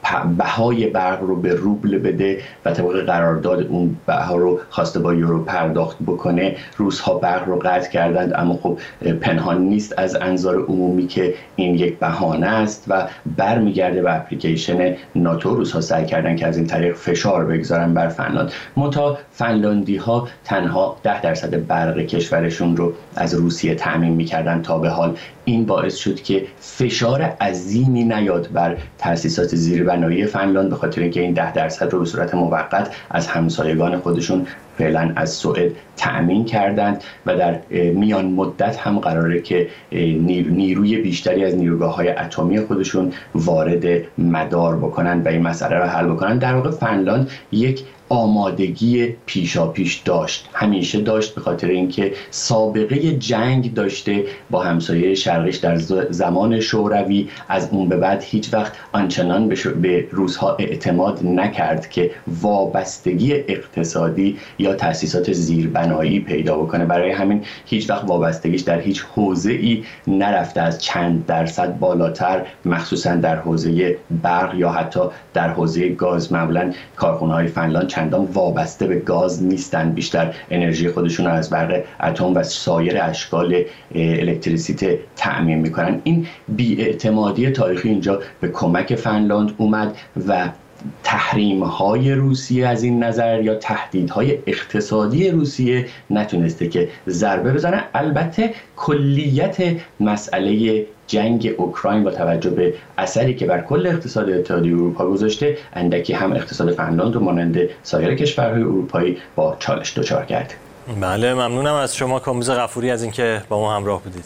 بهای برق رو به روبل بده و طبق قرارداد اون بها رو خواسته با یورو پرداخت بکنه. روس‌ها برق رو قطع کردند، اما خب پنهان نیست از انظار عمومی که این یک بهانه است و برمیگرده به اپلیکیشن ناتو. روس‌ها سعی کردن که از این طریق فشار بگذارن بر فنلاند. منتها فنلاندی‌ها تنها ده درصد برق کشورشون رو از روسیه تأمین می‌کردن تا به حال. این باعث شد که فشار عظیمی نیاد بر تأسیسات زیربنایی فنلاند، به خاطر اینکه این ده درصد رو به صورت موقت از همسایگان خودشون فعلا از سوئد تأمین کردند و در میان مدت هم قراره که نیروی بیشتری از نیروگاه‌های اتمی خودشون وارد مدار بکنن و این مسئله رو حل بکنن. در واقع فنلاند یک آمادگی پیشا پیش داشت، همیشه داشت، به خاطر اینکه سابقه جنگ داشته با همسایه شرقیش در زمان شوروی. از اون به بعد هیچ وقت آنچنان به روس‌ها اعتماد نکرد که وابستگی اقتصادی یا تأسیسات زیربنایی پیدا بکنه. برای همین هیچ وقت وابستگیش در هیچ حوزه‌ای نرفته از چند درصد بالاتر، مخصوصا در حوزه برق یا حتی در حوزه گاز. معمولاً کارخانه‌های فنلاند چندان وابسته به گاز نیستن، بیشتر انرژی خودشون رو از برق اتم و سایر اشکال الکتریسیته تأمین میکنن. این بی‌اعتمادی تاریخی اینجا به کمک فنلاند اومد و تحریم‌های روسیه از این نظر یا تهدیدهای اقتصادی روسیه نتونسته که ضربه بزنه. البته کلیت مسئله جنگ اوکراین با توجه به اثری که بر کل اقتصاد اتحادیه اروپا گذاشته، اندکی هم اقتصاد فنلاند و مانند سایر کشورهای اروپایی با چالش دچار کرده. بله، ممنونم از شما کاموز غفوری از اینکه با ما همراه بودید.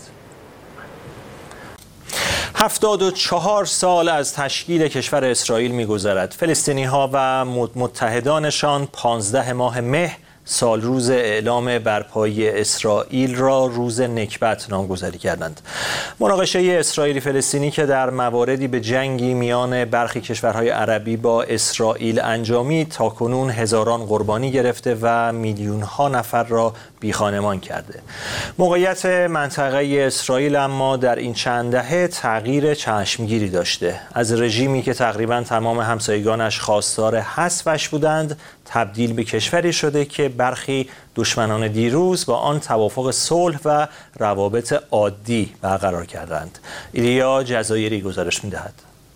هفتاد و چهار سال از تشکیل کشور اسرائیل می‌گذرد. فلسطینی‌ها و متحدانشان پانزده ماه مه سال روز اعلام برپایی اسرائیل را روز نکبت نامگذاری کردند. مناقشه اسرائیلی فلسطینی که در مواردی به جنگی میان برخی کشورهای عربی با اسرائیل انجامید، تاکنون هزاران قربانی گرفته و میلیون‌ها نفر را بیخانمان کرده. موقعیت منطقه اسرائیل اما در این چند دهه تغییر چشمگیری داشته. از رژیمی که تقریباً تمام همسایگانش خواستار حذفش بودند، تبدیل به کشوری شده که برخی دشمنان دیروز با آن توافق صلح و روابط عادی برقرار کردند. ایلیا جزایری گزارش می‌دهد.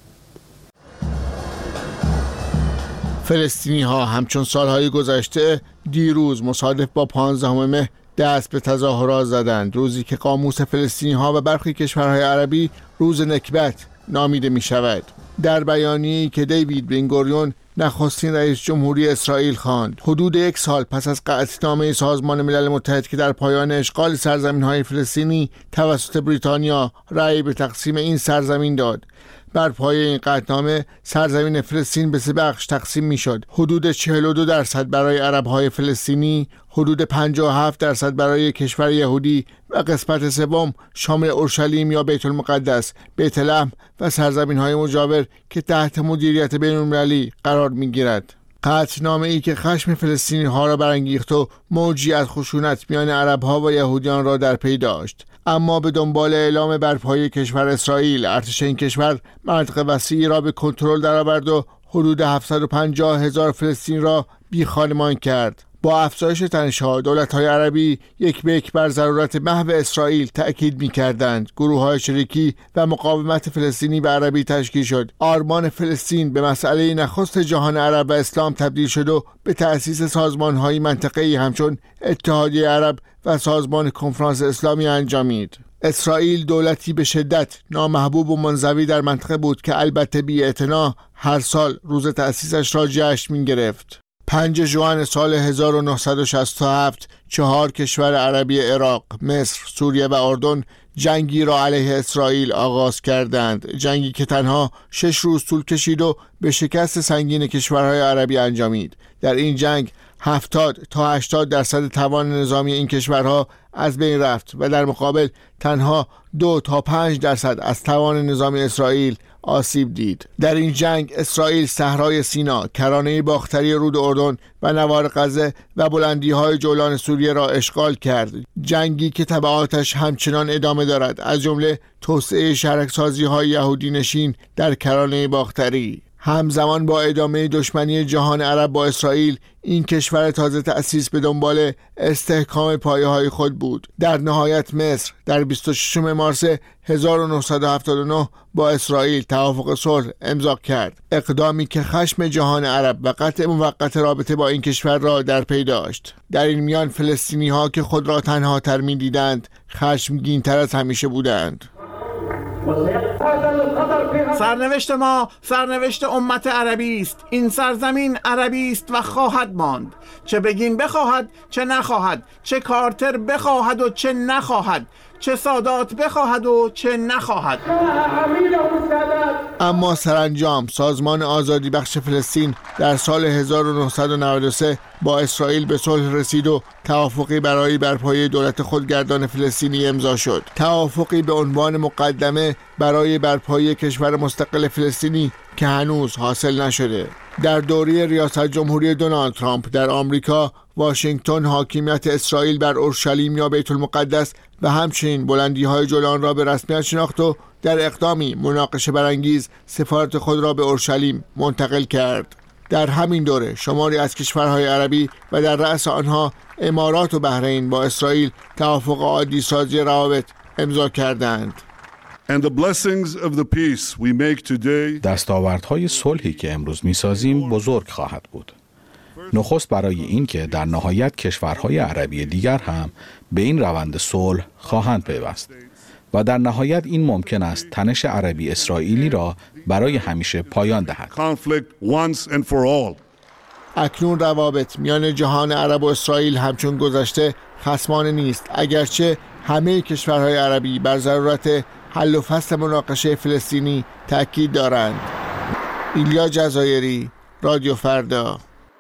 فلسطینی ها همچون سالهای گذشته دیروز مصادف با پانزدهم مه دست به تظاهرات زدند، روزی که قاموس فلسطینی ها و برخی کشورهای عربی روز نکبت نامیده می شود. در بیانیه‌ای که دیوید بن گوریون نخستین رئیس جمهوری اسرائیل خواند، حدود یک سال پس از قطعنامه سازمان ملل متحد که در پایان اشغال سرزمین‌های فلسطینی توسط بریتانیا رأی به تقسیم این سرزمین داد، بر پایه این قطعنامه سرزمین فلسطین به سه بخش تقسیم میشد. حدود چهل و دو درصد برای عرب‌های فلسطینی، حدود پنجاه و هفت درصد برای کشور یهودی و قسمت سوم شامل اورشلیم یا بیت المقدس، بیت لحم و سرزمین‌های مجاور که تحت مدیریت بین‌المللی قرار می‌گیرد. قطعنامه‌ای که خشم فلسطینی‌ها را برانگیخت و موجی از خشونت میان عرب‌ها و یهودیان را در پی داشت. اما به دنبال اعلام برپایی کشور اسرائیل، ارتش این کشور منطقه وسیعی را به کنترل درآورد و حدود هفتصد و پنجاه هزار فلسطینی را بیخانمان کرد. با افزایش تنش‌ها، دولت‌های عربی یک به یک بر ضرورت محو اسرائیل تأکید می‌کردند. گروه‌های شریکی و مقاومت فلسطینی و عربی تشکیل شد. آرمان فلسطین به مسئله نخست جهان عرب و اسلام تبدیل شد و به تأسیس سازمان‌های منطقه‌ای همچون اتحادیه عرب و سازمان کنفرانس اسلامی انجامید. اسرائیل دولتی به شدت نامحبوب و منزوی در منطقه بود که البته بی‌اعتنا هر سال روز تأسیسش را جشن می‌گرفت. پنجم ژوئن سال هزار و نهصد و شصت و هفت چهار کشور عربی عراق، مصر، سوریه و اردن جنگی را علیه اسرائیل آغاز کردند. جنگی که تنها شش روز طول کشید و به شکست سنگین کشورهای عربی انجامید. در این جنگ هفتاد تا هشتاد درصد توان نظامی این کشورها از بین رفت و در مقابل تنها دو تا پنج درصد از توان نظامی اسرائیل آسیب دید. در این جنگ اسرائیل صحرای سینا، کرانه باختری رود اردن و نوار غزه و بلندی‌های جولان سوریه را اشغال کرد. جنگی که تبعاتش همچنان ادامه دارد، از جمله توسعه شهرک‌سازی‌های یهودی نشین در کرانه باختری. همزمان با ادامه دشمنی جهان عرب با اسرائیل، این کشور تازه تأسیس به دنبال استحکام پایه‌های خود بود. در نهایت مصر در بیست و ششم مارس هزار و نهصد و هفتاد و نه با اسرائیل توافق صلح امضا کرد، اقدامی که خشم جهان عرب و قطع موقت رابطه با این کشور را در پی داشت. در این میان فلسطینی‌ها که خود را تنها تر می‌دیدند، خشمگین‌تر از همیشه بودند. سرنوشت ما سرنوشت امت عربی است. این سرزمین عربی است و خواهد ماند، چه بگین بخواهد چه نخواهد، چه کارتر بخواهد و چه نخواهد، چه سادات بخواهد و چه نخواهد. اما سرانجام سازمان آزادی بخش فلسطین در سال هزار و نهصد و نود و سه با اسرائیل به صلح رسید و توافقی برای برپایی دولت خودگردان فلسطینی امضا شد. توافقی به عنوان مقدمه برای برپایی کشور مستقل فلسطینی که هنوز حاصل نشده. در دوره ریاست جمهوری دونالد ترامپ در آمریکا، واشنگتن حاکمیت اسرائیل بر اورشلیم یا بیت المقدس و همچنین بلندی‌های جولان را به رسمیت شناخت و در اقدامی مناقشه برانگیز سفارت خود را به اورشلیم منتقل کرد. در همین دوره شماری از کشورهای عربی و در رأس آنها امارات و بحرین با اسرائیل توافق عادی سازی روابط امضا کردند. دستاوردهای صلحی که امروز می‌سازیم بزرگ خواهد بود. نخست برای این که در نهایت کشورهای عربی دیگر هم به این روند صلح خواهند پیوست و در نهایت این ممکن است تنش عربی اسرائیلی را برای همیشه پایان دهد. اکنون روابط میان جهان عرب و اسرائیل همچون گذشته خصمانه نیست، اگرچه همه کشورهای عربی بر ضرورت حل و فصل مناقشه فلسطینی تأکید دارند. ایلیا جزایری، رادیو فردا.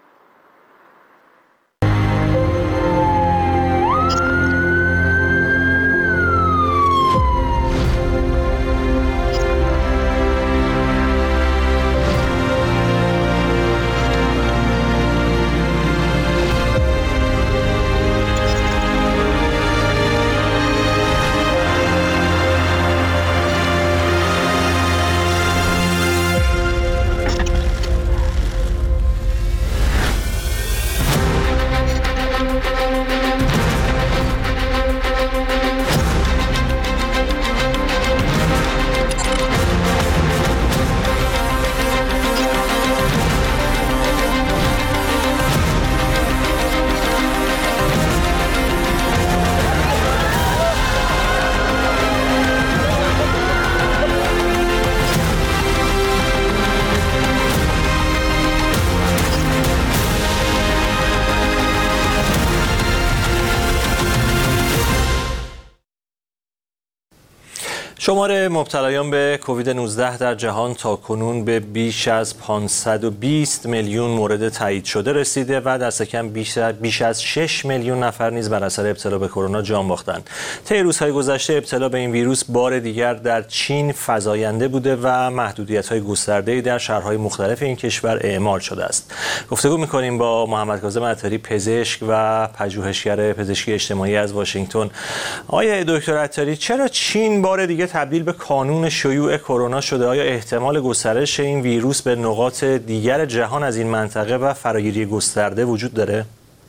شمار مبتلایان به کووید نوزده در جهان تاکنون به بیش از پانصد و بیست میلیون مورد تایید شده رسیده و دست کم بیش از شش میلیون نفر نیز بر اثر ابتلا به کرونا جان باختند. طی روزهای گذشته ابتلا به این ویروس بار دیگر در چین فزاینده بوده و محدودیت‌های گسترده‌ای در شهرهای مختلف این کشور اعمال شده است. گفتگو می‌کنیم با محمد کاظم عطاری، پزشک و پژوهشگر پزشکی اجتماعی از واشنگتن. آقای دکتر عطاری، چرا چین بار دیگه تبدیل به کانون شیوع کرونا شده؟ آیا احتمال گسترش این ویروس به نقاط دیگر جهان از این منطقه و فراگیری گسترده وجود داره؟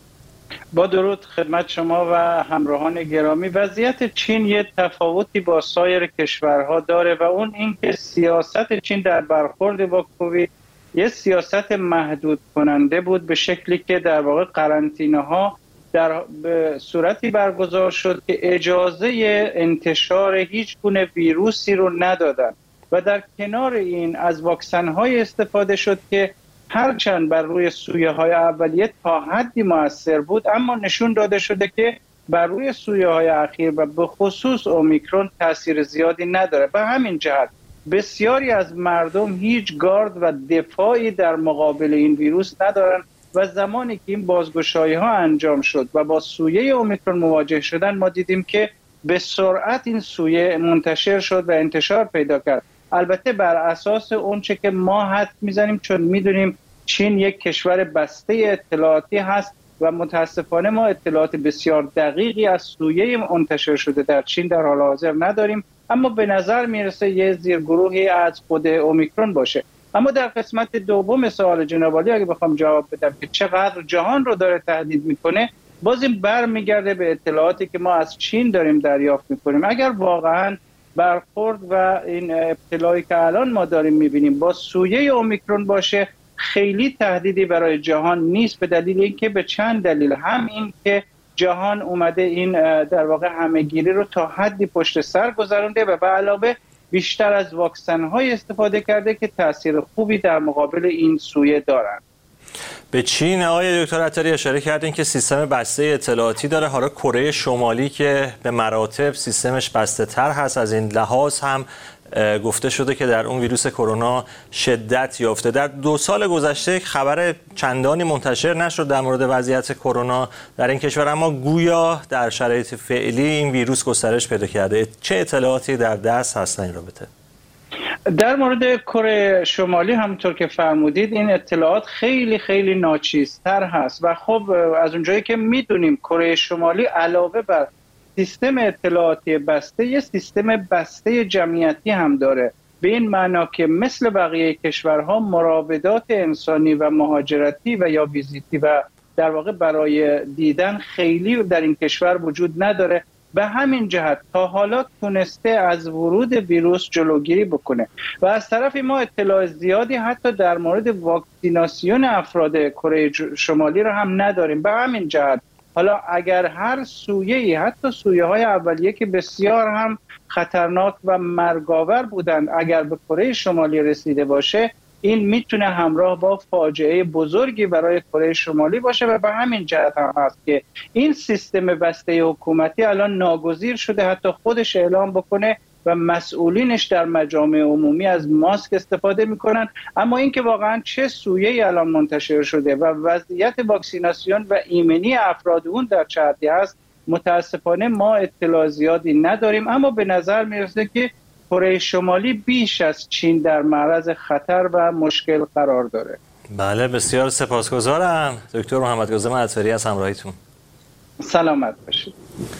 با درود خدمت شما و همراهان گرامی. وضعیت چین یه تفاوتی با سایر کشورها داره و اون این که سیاست چین در برخورد با کووید یه سیاست محدود کننده بود، به شکلی که در واقع قرنطینه ها در صورتی برگزار شد که اجازه انتشار هیچ گونه ویروسی رو ندادن و در کنار این از واکسن های استفاده شد که هرچند بر روی سویه های اولیه تا حدی مؤثر بود، اما نشون داده شده که بر روی سویه های اخیر و به خصوص اومیکرون تاثیر زیادی نداره. به همین جهت بسیاری از مردم هیچ گارد و دفاعی در مقابل این ویروس ندارن و زمانی که این بازگشایی ها انجام شد و با سویه اومیکرون مواجه شدن، ما دیدیم که به سرعت این سویه منتشر شد و انتشار پیدا کرد. البته بر اساس اونچه که ما حد میزنیم، چون میدونیم چین یک کشور بسته اطلاعاتی هست و متاسفانه ما اطلاعات بسیار دقیقی از سویه منتشر شده در چین در حال حاضر نداریم، اما به نظر میرسه یه زیرگروهی از خود اومیکرون باشه. اما در قسمت دوم سوال جناب عالی اگه بخوام جواب بدم که چقدر جهان رو داره تهدید میکنه، باز این برمیگرده به اطلاعاتی که ما از چین داریم دریافت میکنیم. اگر واقعا برخورد و این ابتلایی که الان ما داریم میبینیم با سویه اومیکرون باشه، خیلی تهدیدی برای جهان نیست، به دلیل اینکه به چند دلیل، هم این که جهان اومده این در واقع همهگیری رو تا حدی پشت سر گذرونده و به علاوه بیشتر از واکسن های استفاده کرده که تاثیر خوبی در مقابل این سویه دارند. به چین آقای دکتر عطاری اشاره کردین که سیستم بسته اطلاعاتی داره. حالا کره شمالی که به مراتب سیستمش بسته تر هست، از این لحاظ هم گفته شده که در اون ویروس کرونا شدت یافته. در دو سال گذشته خبر چندانی منتشر نشد در مورد وضعیت کرونا در این کشور، اما گویا در شرایط فعلی این ویروس گسترش پیدا کرده. چه اطلاعاتی در دست هست این رابطه؟ در مورد کره شمالی همونطور که فرمودید این اطلاعات خیلی خیلی ناچیزتر هست و خب از اونجایی که میدونیم کره شمالی علاوه بر سیستم اطلاعاتی بسته یه سیستم بسته جمعیتی هم داره، به این معنا که مثل بقیه کشورها مراودات انسانی و مهاجرتی و یا ویزیتی و در واقع برای دیدن خیلی در این کشور وجود نداره. به همین جهت تا حالا تونسته از ورود ویروس جلوگیری بکنه و از طرفی ما اطلاع زیادی حتی در مورد واکسیناسیون افراد کره شمالی رو هم نداریم. به همین جهت حالا اگر هر سویه‌ای، حتی سویه های اولیه که بسیار هم خطرناک و مرگاور بودند، اگر به کره شمالی رسیده باشه، این میتونه همراه با فاجعه بزرگی برای کره شمالی باشه و به همین جهت هم هست که این سیستم بسته حکومتی الان ناگزیر شده حتی خودش اعلام بکنه و مسئولینش در مجامع عمومی از ماسک استفاده میکنن. اما اینکه واقعا چه سویه‌ای الان منتشر شده و وضعیت واکسیناسیون و ایمنی افراد اون در چه حدی هست، متاسفانه ما اطلاع زیادی نداریم. اما به نظر میرسه که کره شمالی بیش از چین در معرض خطر و مشکل قرار داره. بله، بسیار سپاسگزارم دکتر محمد کاظم عطاری از همراهیتون. سلامت باشید.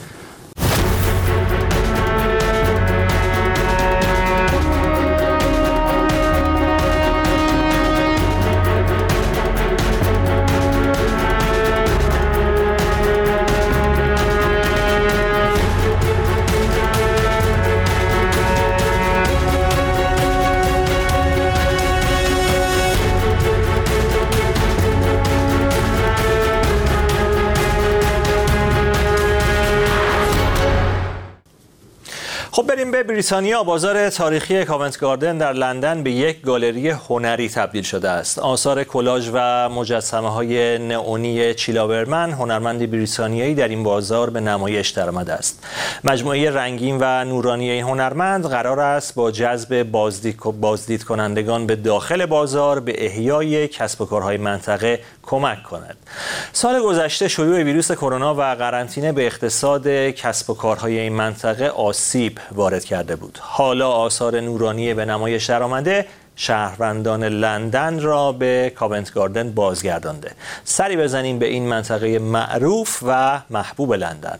خب بریم به بریتانیا. بازار تاریخی کاونت گاردن در لندن به یک گالری هنری تبدیل شده است. آثار کلاژ و مجسمه‌های نئونی چیلاورمن، هنرمندی بریتانیایی، در این بازار به نمایش درآمده است. مجموعه رنگین و نورانی این هنرمند قرار است با جذب بازدید بازدید کنندگان به داخل بازار به احیای کسب و کارهای منطقه کمک کند. سال گذشته شیوع ویروس کرونا و قرنطینه به اقتصاد کسب و کارهای این منطقه آسیب وارد کرده بود. حالا آثار نورانی به نمایش درآمده شهروندان لندن را به کاونت گاردن بازگردانده. سری بزنیم به این منطقه معروف و محبوب لندن.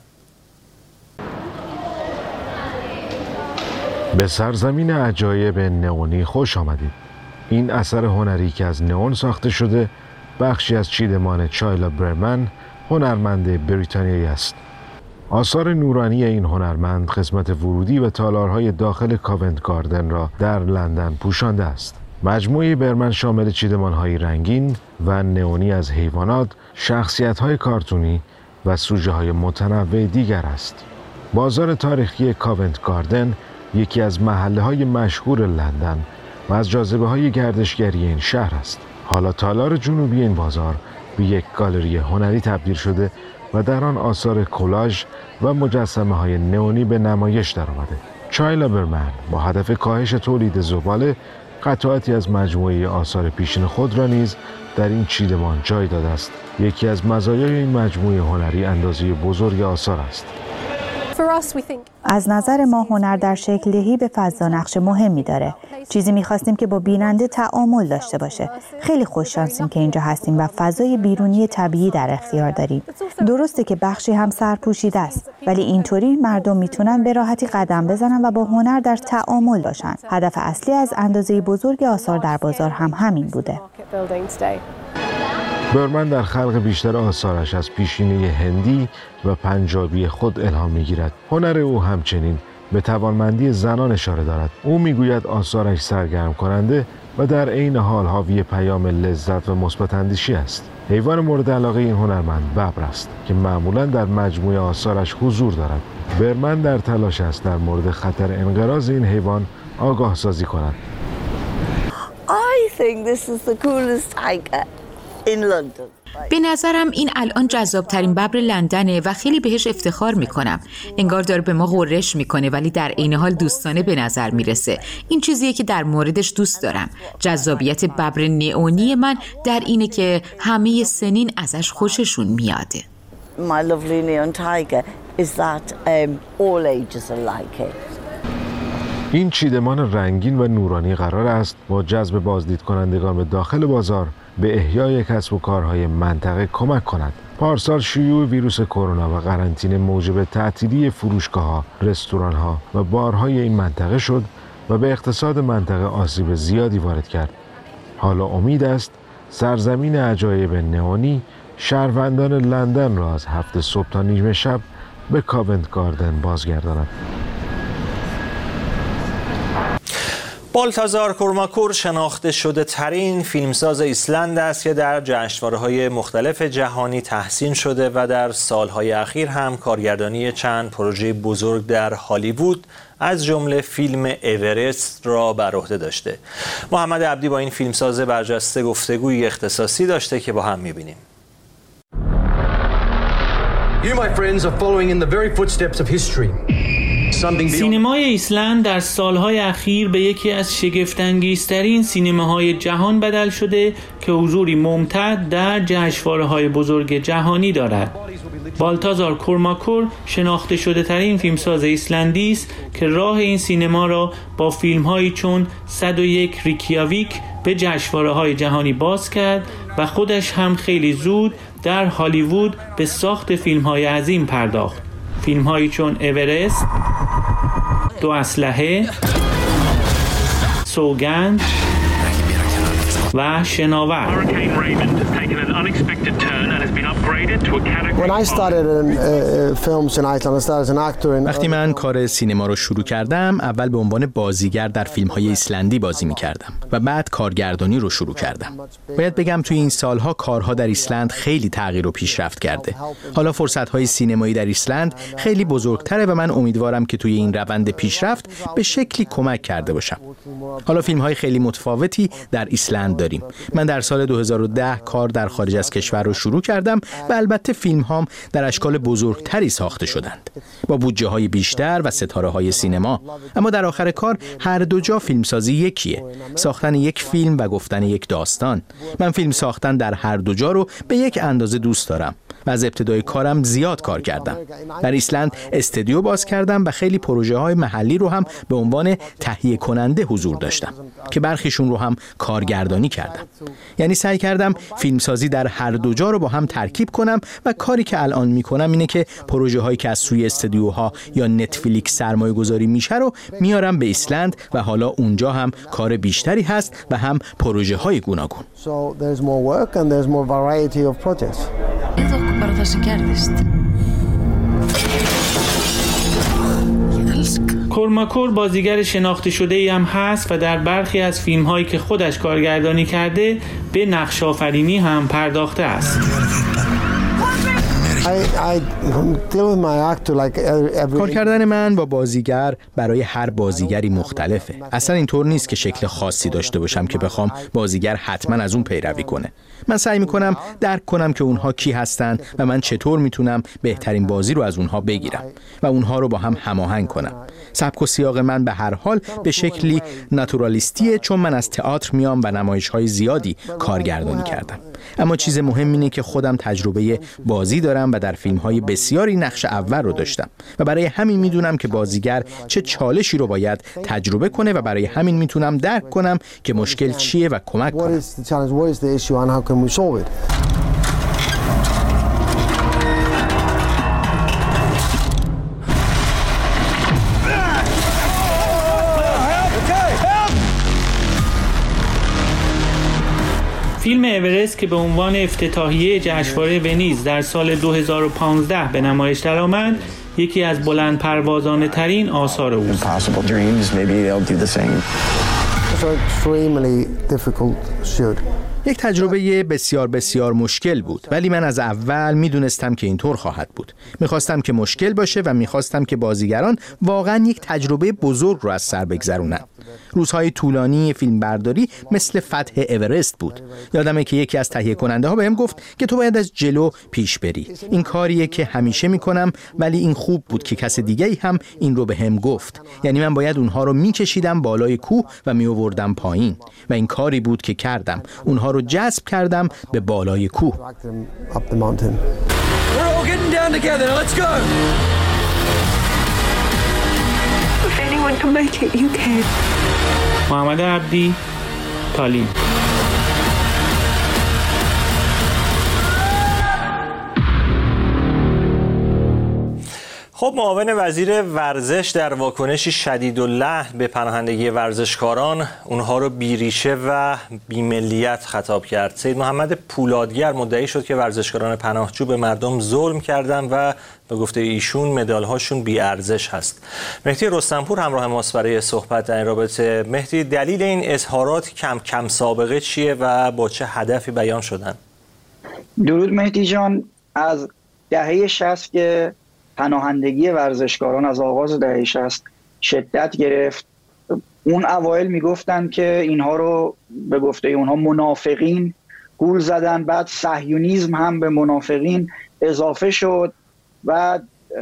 به سرزمین عجایب نئونی خوش آمدید. این اثر هنری که از نئون ساخته شده بخشی از چیدمان چایلا برمن، هنرمند بریتانیایی است. آثار نورانی این هنرمند قسمت ورودی و تالارهای داخل کاونت گاردن را در لندن پوشانده است. مجموعه برمن شامل چیدمان‌های رنگین و نئونی از حیوانات، شخصیت‌های کارتونی و سوژه‌های متنوع دیگر است. بازار تاریخی کاونت گاردن یکی از محله‌های مشهور لندن و از جاذبه‌های گردشگری این شهر است. حالا تالار جنوبی این بازار به یک گالری هنری تبدیل شده و در آن آثار کلاژ و مجسمه‌های نئونی به نمایش درآمده. چایلا برمن با هدف کاهش تولید زباله قطعاتی از مجموعه آثار پیشین خود را نیز در این چیدمان جای داده است. یکی از مزایای این مجموعه هنری اندازه بزرگ آثار است. از نظر ما هنر در شکل دهی به فضا نقش مهمی داره. چیزی می‌خواستیم که با بیننده تعامل داشته باشه. خیلی خوششانسیم که اینجا هستیم و فضای بیرونی طبیعی در اختیار داریم. درسته که بخشی هم سرپوشیده است، ولی اینطوری مردم میتونن به راحتی قدم بزنن و با هنر در تعامل باشن. هدف اصلی از اندازه بزرگ آثار در بازار هم همین بوده. برمن در خلق بیشتر آثارش از پیشینه هندی و پنجابی خود الهام می‌گیرد. هنر او همچنین به توانمندی زنان اشاره دارد. او میگوید آثارش سرگرم کننده و در عین حال حاوی پیام لذت و مثبت اندیشی است. حیوان مورد علاقه این هنرمند ببر است که معمولاً در مجموعه آثارش حضور دارد. برمن در تلاش است در مورد خطر انقراض این حیوان آگاه سازی کند. I think this is the coolest tiger in London. به نظرم این الان جذابترین ببر لندنه و خیلی بهش افتخار میکنم. انگار داره به ما غرش میکنه ولی در عین حال دوستانه به نظر میرسه. این چیزیه که در موردش دوست دارم. جذابیت ببر نئونی من در اینه که همه سنین ازش خوششون میاده. My lovely neon tiger is that um, all ages are like it. این چیدمان رنگین و نورانی قرار است با جذب بازدید کنندگان به داخل بازار به احیای کسب و کارهای منطقه کمک کند. پارسال شیوع ویروس کرونا و قرنطینه موجب تعطیلی فروشگاه‌ها، رستوران‌ها و بارهای این منطقه شد و به اقتصاد منطقه آسیب زیادی وارد کرد. حالا امید است سرزمین عجایب نئونی شهروندان لندن را از هفت صبح تا نیمه شب به کاونت گاردن بازگرداند. بالتازار کورماکور شناخته شده ترین فیلمساز ایسلند است که در جشنواره‌های مختلف جهانی تحسین شده و در سالهای اخیر هم کارگردانی چند پروژه بزرگ در هالیوود از جمله فیلم اورست را بر عهده داشته. محمد عبدی با این فیلمساز برجسته گفتگوی اختصاصی داشته که با هم می‌بینیم. You my friends are following in the very footsteps of history. سینمای ایسلند در سالهای اخیر به یکی از شگفت‌انگیزترین سینماهای جهان بدل شده که حضوری ممتد در جشنواره‌های بزرگ جهانی دارد. بالتازار کورماکور شناخته شده ترین فیلمساز ایسلندی است که راه این سینما را با فیلم‌هایی چون صد و یک ریکیاویک به جشنواره‌های جهانی باز کرد و خودش هم خیلی زود در هالیوود به ساخت فیلم‌های عظیم پرداخت. فیلم‌هایی چون اورست، دو اسلحه، سوگند و شناور. وقتی من کار سینما رو شروع کردم، اول به عنوان بازیگر در فیلم‌های ایسلندی بازی می‌کردم و بعد کارگردانی رو شروع کردم. باید بگم توی این سالها کارها در ایسلند خیلی تغییر و پیشرفت کرده. حالا فرصت‌های سینمایی در ایسلند خیلی بزرگتره و من امیدوارم که توی این روند پیشرفت به شکلی کمک کرده باشم. حالا فیلم‌های خیلی متفاوتی در ایسلند داریم. من در سال دو هزار و ده کار در خارج از کشور رو شروع کردم و البته فیلم هام در اشکال بزرگتری ساخته شدند با بودجه های بیشتر و ستاره های سینما. اما در آخر کار هر دو جا فیلمسازی یکیه، ساختن یک فیلم و گفتن یک داستان. من فیلم ساختن در هر دو جا رو به یک اندازه دوست دارم و از ابتدای کارم زیاد کار کردم. در ایسلند استودیو باز کردم و خیلی پروژه های محلی رو هم به عنوان تهیه کننده حضور داشتم که برخیشون رو هم کارگردانی کردم. یعنی سعی کردم فیلمسازی در هر دو جا رو با هم ترکیب کنم و کاری که الان میکنم اینه که پروژه هایی که از سوی استودیوها یا نتفلیکس سرمایه گذاری میشه رو میارم به ایسلند و حالا اونجا هم کار بیشتری هست و هم پروژه های گوناگون. کورماکور بازیگر شناخته شده ای هم هست و در برخی از فیلم هایی که خودش کارگردانی کرده به نقش آفرینی هم پرداخته است. کار کردن من با بازیگر برای هر بازیگری مختلفه. اصلا اینطور نیست که شکل خاصی داشته باشم که بخوام بازیگر حتما از اون پیروی کنه. من سعی میکنم درک کنم که اونها کی هستن و من چطور میتونم بهترین بازی رو از اونها بگیرم و اونها رو با هم هماهنگ کنم. سبک و سیاق من به هر حال به شکلی ناتورالیستیه، چون من از تئاتر میام و نمایش‌های زیادی کارگردانی کردم. اما چیز مهم اینه که خودم تجربه بازی دارم و در فیلم‌های بسیاری نقش اول رو داشتم و برای همین میدونم که بازیگر چه چالشی رو باید تجربه کنه و برای همین میتونم درک کنم که مشکل چیه و کمک کنم. فیلم اورست که به عنوان افتتاحیه جشنواره ونیز در سال دو هزار و پانزده به نمایش درآمد، یکی از بلند پروازانه ترین آثار اوست. یک تجربه بسیار بسیار مشکل بود، ولی من از اول میدونستم که اینطور خواهد بود. میخواستم که مشکل باشه و میخواستم که بازیگران واقعا یک تجربه بزرگ رو از سر بگذرونن. روزهای طولانی فیلمبرداری مثل فتح اورست بود. یادمه که یکی از تهیه کننده ها بهم گفت که تو باید از جلو پیش بری. این کاریه که همیشه میکنم، ولی این خوب بود که کس دیگه‌ای هم این رو بهم گفت. یعنی من باید اونها رو میکشیدم بالای کوه و میآوردم پایین و این کاری بود که کردم. اونها رو جذب کردم به بالای کوه. محمد عبدی، تالین. خب معاون وزیر ورزش در واکنشی شدیداللحن به پناهندگی ورزشکاران اونها رو بیریشه و بیملیت خطاب کرد. سید محمد پولادگر مدعی شد که ورزشکاران پناهجو به مردم ظلم کردن و به گفته ایشون مدال‌هاشون بی ارزش هست. مهدی رستمپور همراه ماست برای صحبت در این رابطه. مهدی، دلیل این اظهارات کم کم سابقه چیه و با چه هدفی بیان شدن؟ درود مهدی جان. از دهه شصت که پناهندگی ورزشکاران از آغاز دهه شصت شدت گرفت، اون اوایل میگفتن که اینها رو به گفته اونها منافقین گول زدن، بعد صهیونیسم هم به منافقین اضافه شد و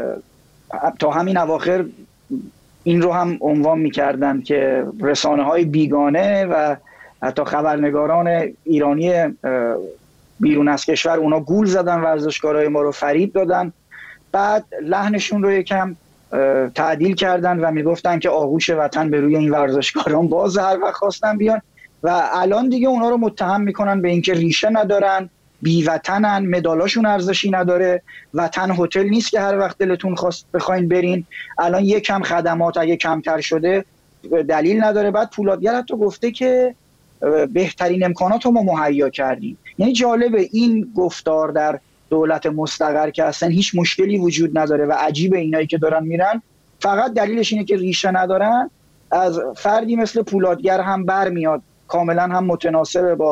تا همین اواخر این رو هم عنوان میکردن که رسانه های بیگانه و حتی خبرنگاران ایرانی بیرون از کشور اونا گول زدن، ورزشکارای ما رو فریب دادن. بعد لحنشون رو یکم تعدیل کردن و میگفتن که آغوش وطن به روی این ورزشکاران باز هر وقت خواستن بیان و الان دیگه اونا رو متهم میکنن به اینکه ریشه ندارن، بی وطنن، مدالاشون ارزشی نداره، وطن هتل نیست که هر وقت دلتون خواست بخواین برین، الان یکم خدمات اگه کمتر شده دلیل نداره. بعد پولادگر حتی گفته که بهترین امکانات رو ما مهیا کردیم. یعنی جالبه این گفتار در دولت مستقر که اصلا هیچ مشکلی وجود نداره و عجیبه اینایی که دارن میرن فقط دلیلش اینه که ریشه ندارن. از فردی مثل پولادگر هم برمیاد، کاملا هم متناسب با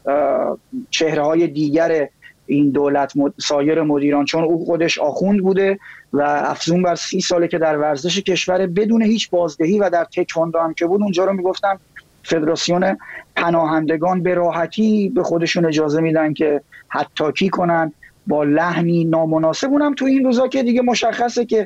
چهره های دیگر این دولت سایر مدیران، چون او خودش آخوند بوده و افزون بر سی ساله که در ورزش کشور بدون هیچ بازدهی و در تکواندو هم که بود اونجا رو میگفتن فدراسیون پناهندگان به راحتی به خودشون اجازه میدن که حتاکی کنن با لحنی نامناسب. اونم تو این روزا که دیگه مشخصه که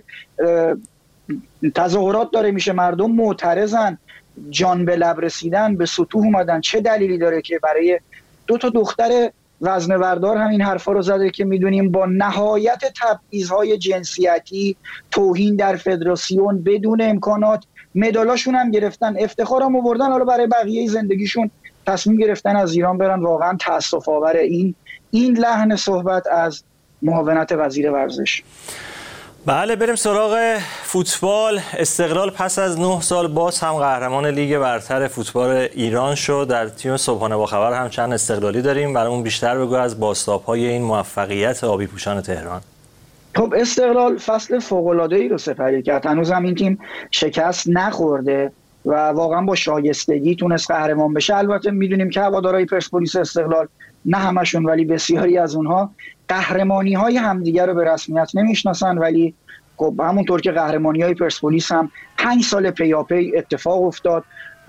تظاهرات داره میشه، مردم معترضن، جان به لب رسیدن، به سطوح اومدن. چه دلیلی داره که برای دو تا دختر وزنه‌بردار همین حرفا رو زده که میدونیم با نهایت تبعیض‌های جنسیتی، توهین در فدراسیون، بدون امکانات، مدالاشون هم گرفتن، افتخارم آوردن، حالا برای بقیه زندگیشون تصمیم گرفتن از ایران برن. واقعا تأسف آوره این این لحن صحبت از معاونت وزیر ورزش. بله، بریم سراغ فوتبال. استقلال پس از نه سال باز هم قهرمان لیگ برتر فوتبال ایران شد. در تیم صبحانه با خبر هم چند استقلالی داریم. برامون بیشتر بگو از بازتاب‌های این موفقیت آبی پوشان تهران. خب استقلال فصل فوق‌العاده‌ای رو سپری کرد. هنوز هم این تیم شکست نخورده و واقعا با شایستگی تونست قهرمان بشه. البته میدونیم که هوادارهای پرسپولیس استقلال، نه همشون ولی بسیاری از اونها، قهرمانی های همدیگر رو به رسمیت نمیشناسن، ولی خب همونطور که قهرمانی های پرسپولیس هم پنج سال پیاپی اتفاق افتاد،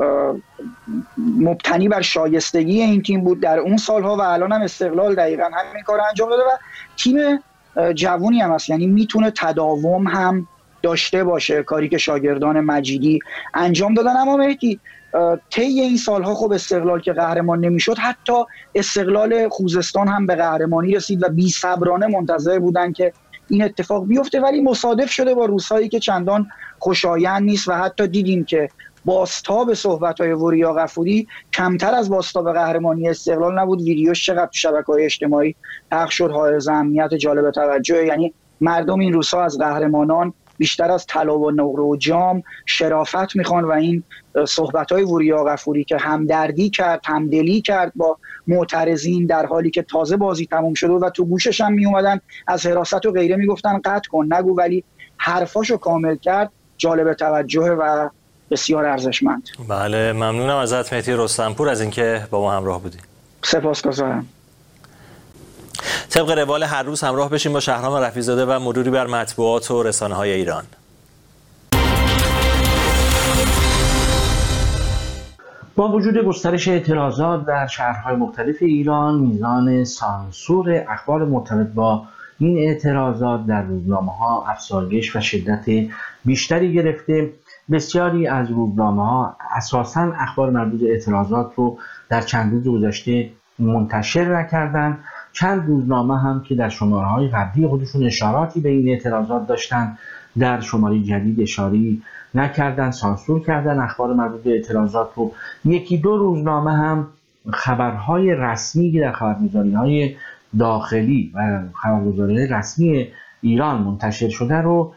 مبتنی بر شایستگی این تیم بود در اون سالها و الان هم استقلال دقیقا همین کار انجام داده و تیم جوونی هم هست، یعنی میتونه تداوم هم داشته باشه، کاری که شاگردان مجیدی انجام دادن. اما مهدی طی این سالها خب استقلال که قهرمان نمیشد، حتی استقلال خوزستان هم به قهرمانی رسید و بی صبرانه منتظر بودن که این اتفاق بیفته، ولی مصادف شده با روزهایی که چندان خوشایند نیست و حتی دیدیم که بازتاب صحبت‌های وریا غفوری کمتر از بازتاب قهرمانی استقلال نبود. ویدیوش چقدر تو شبکه‌های اجتماعی پخش شد، حائز اهمیت جالب توجه. یعنی مردم این روزها از قهرمانان بیشتر از طلا و نقره و جام شرافت میخوان و این صحبت‌های وریا غفوری که همدردی کرد، همدلی کرد با معترضین در حالی که تازه بازی تموم شده و تو گوشش هم میومدن از حراست و غیره میگفتن قطع کن نگو، ولی حرفاشو کامل کرد، جالب توجه و بسیار ارزشمند. بله ممنونم ازت مهدی رستمپور از اینکه با ما همراه بودی. سپاسگزارم. طبق روال هر روز همراه بشیم با شهرام رفیع‌زاده و مروری بر مطبوعات و رسانه‌های ایران. با وجود گسترش اعتراضات در شهرهای مختلف ایران، میزان سانسور اخبار مرتبط با این اعتراضات در روزنامه‌ها افزایش و شدت بیشتری گرفته. بسیاری از روزنامه‌ها اساساً اخبار مربوط به اعتراضات رو در چند روز گذشته منتشر نکردند. چند روزنامه هم که در شماره‌های قبلی خودشون اشاراتی به این اعتراضات داشتن، در شماره جدید اشاری نکردن، سانسور کردن اخبار مربوط به اعتراضات رو. یکی دو روزنامه هم خبرهای رسمی که در خبرگزاری‌های داخلی و خبرگزاری‌های رسمی ایران منتشر شده رو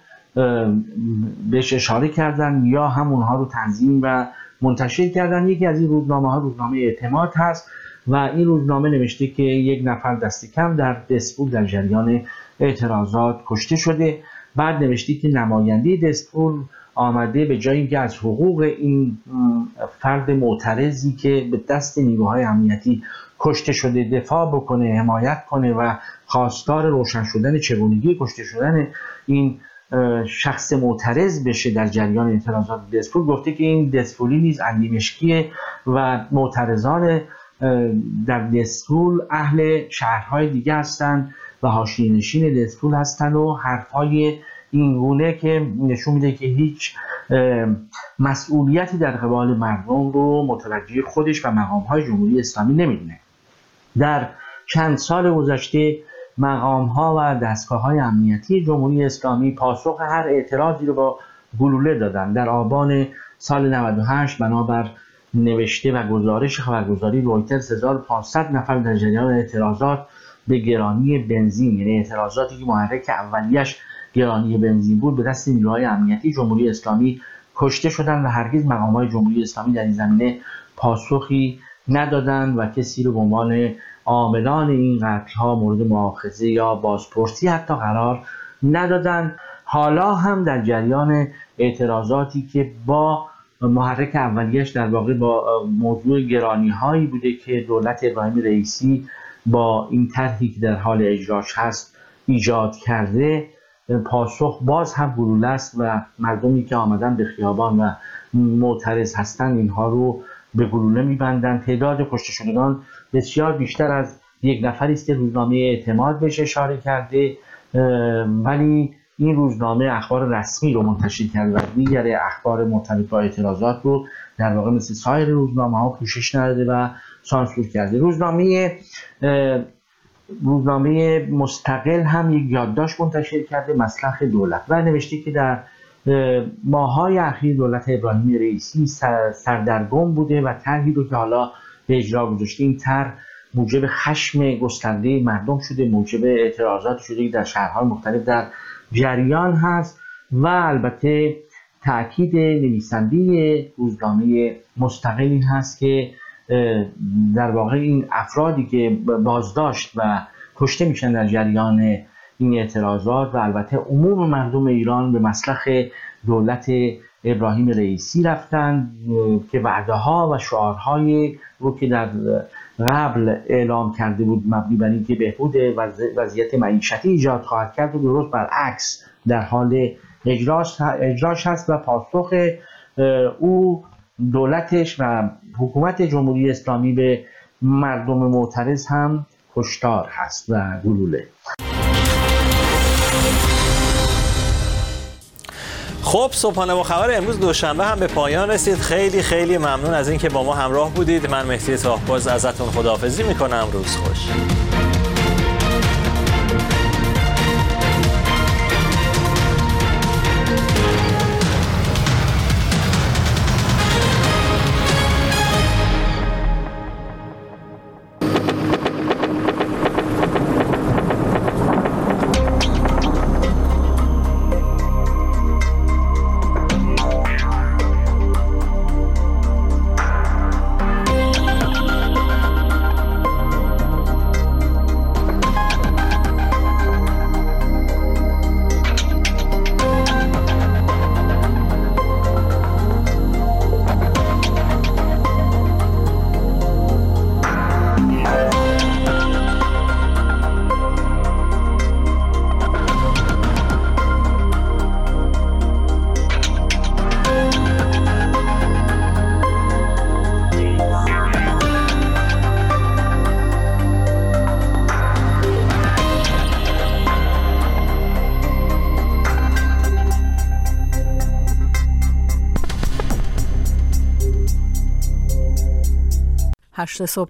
بهش اشاره کردن یا هم اونها رو تنظیم و منتشر کردن. یکی از این روزنامه ها روزنامه اعتماد هست و این روزنامه نوشته که یک نفر دست کم در دسپول در جریان اعتراضات کشته شده. بعد نوشته که نماینده دسپول آمده به جای اینکه از حقوق این فرد معترضی که به دست نیروهای امنیتی کشته شده دفاع بکنه، حمایت کنه و خواستار روشن شدن چگونگی کشته شدن این شخص معترض بشه در جریان اعتراضات دسپول، گفته که این دسپولی نیز اندیمشکیه و معترضان در دسپول اهل شهرهای دیگه هستند و حاشیه‌نشین دسپول هستند و حرفهای این گونه که نشون میده که هیچ مسئولیتی در قبال مردم رو متوجه خودش و مقام‌های جمهوری اسلامی نمیدونه. در چند سال گذشته مقام‌ها و دستگاه‌های امنیتی جمهوری اسلامی پاسخ هر اعتراضی رو با گلوله دادن. در آبان سال نود و هشت بنابر نوشته و گزارش خبرگزاری رویترز هزار و پانصد نفر در جریان اعتراضات به گرانی بنزین، یعنی اعتراضاتی که محرک اولیش گرانی بنزین بود، به دست نیروهای امنیتی جمهوری اسلامی کشته شدند و هرگز مقام‌های جمهوری اسلامی در این زمینه پاسخی ندادند و کسی رو به عنوان عاملان این قتل‌ها مورد مؤاخذه یا بازپرسی حتی قرار ندادند. حالا هم در جریان اعتراضاتی که با محرک اولیش در واقع با موضوع گرانی‌هایی بوده که دولت ابراهیم رئیسی با این طرحی که در حال اجراش هست ایجاد کرده، پاسخ باز هم گلوله است و مردمی که آمدن به خیابان و معترض هستند اینها رو به گلوله می‌بندند. تعداد کشته شدگان بسیار بیشتر از یک نفری است که روزنامه اعتماد بهش اشاره کرده، ولی این روزنامه اخبار رسمی رو منتشر کرد و دیگر اخبار مرتبط با اعتراضات رو در واقع مثل سایر روزنامه‌ها پوشش نداده و سانسور کرده. روزنامه روزنامه مستقل هم یک یادداشت منتشر کرده، مسلخ دولت، و نوشته که در ماه‌های اخیر دولت ابراهیم رئیسی سردرگم بوده و طرحی رو که حالا به اجرا گذاشته، این طرح موجب خشم گسترده مردم شده، موجب اعتراضات شده که در شهرهای مختلف در جریان هست و البته تأکید نویسنده روزنامه مستقلی هست که در واقع این افرادی که بازداشت و کشته میشن در جریان این اعتراضات و البته عموم مردم ایران به مسلخ دولت ابراهیم رئیسی رفتن که وعده‌ها و شعارهایی رو که در قبل اعلام کرده بود مبنی بر اینکه بهبود وضعیت معیشتی ایجاد خواهد کرد و درست برعکس در حال اجراش اجراش هست و پاسخ او دولتش و حکومت جمهوری اسلامی به مردم معترض هم هشدار هست و گلوله. خب صبحانه با خبر امروز دوشنبه هم به پایان رسید. خیلی خیلی ممنون از اینکه با ما همراه بودید. من مهدی طاهرباز ازتون خداحافظی میکنم. روز خوش. هشت صبح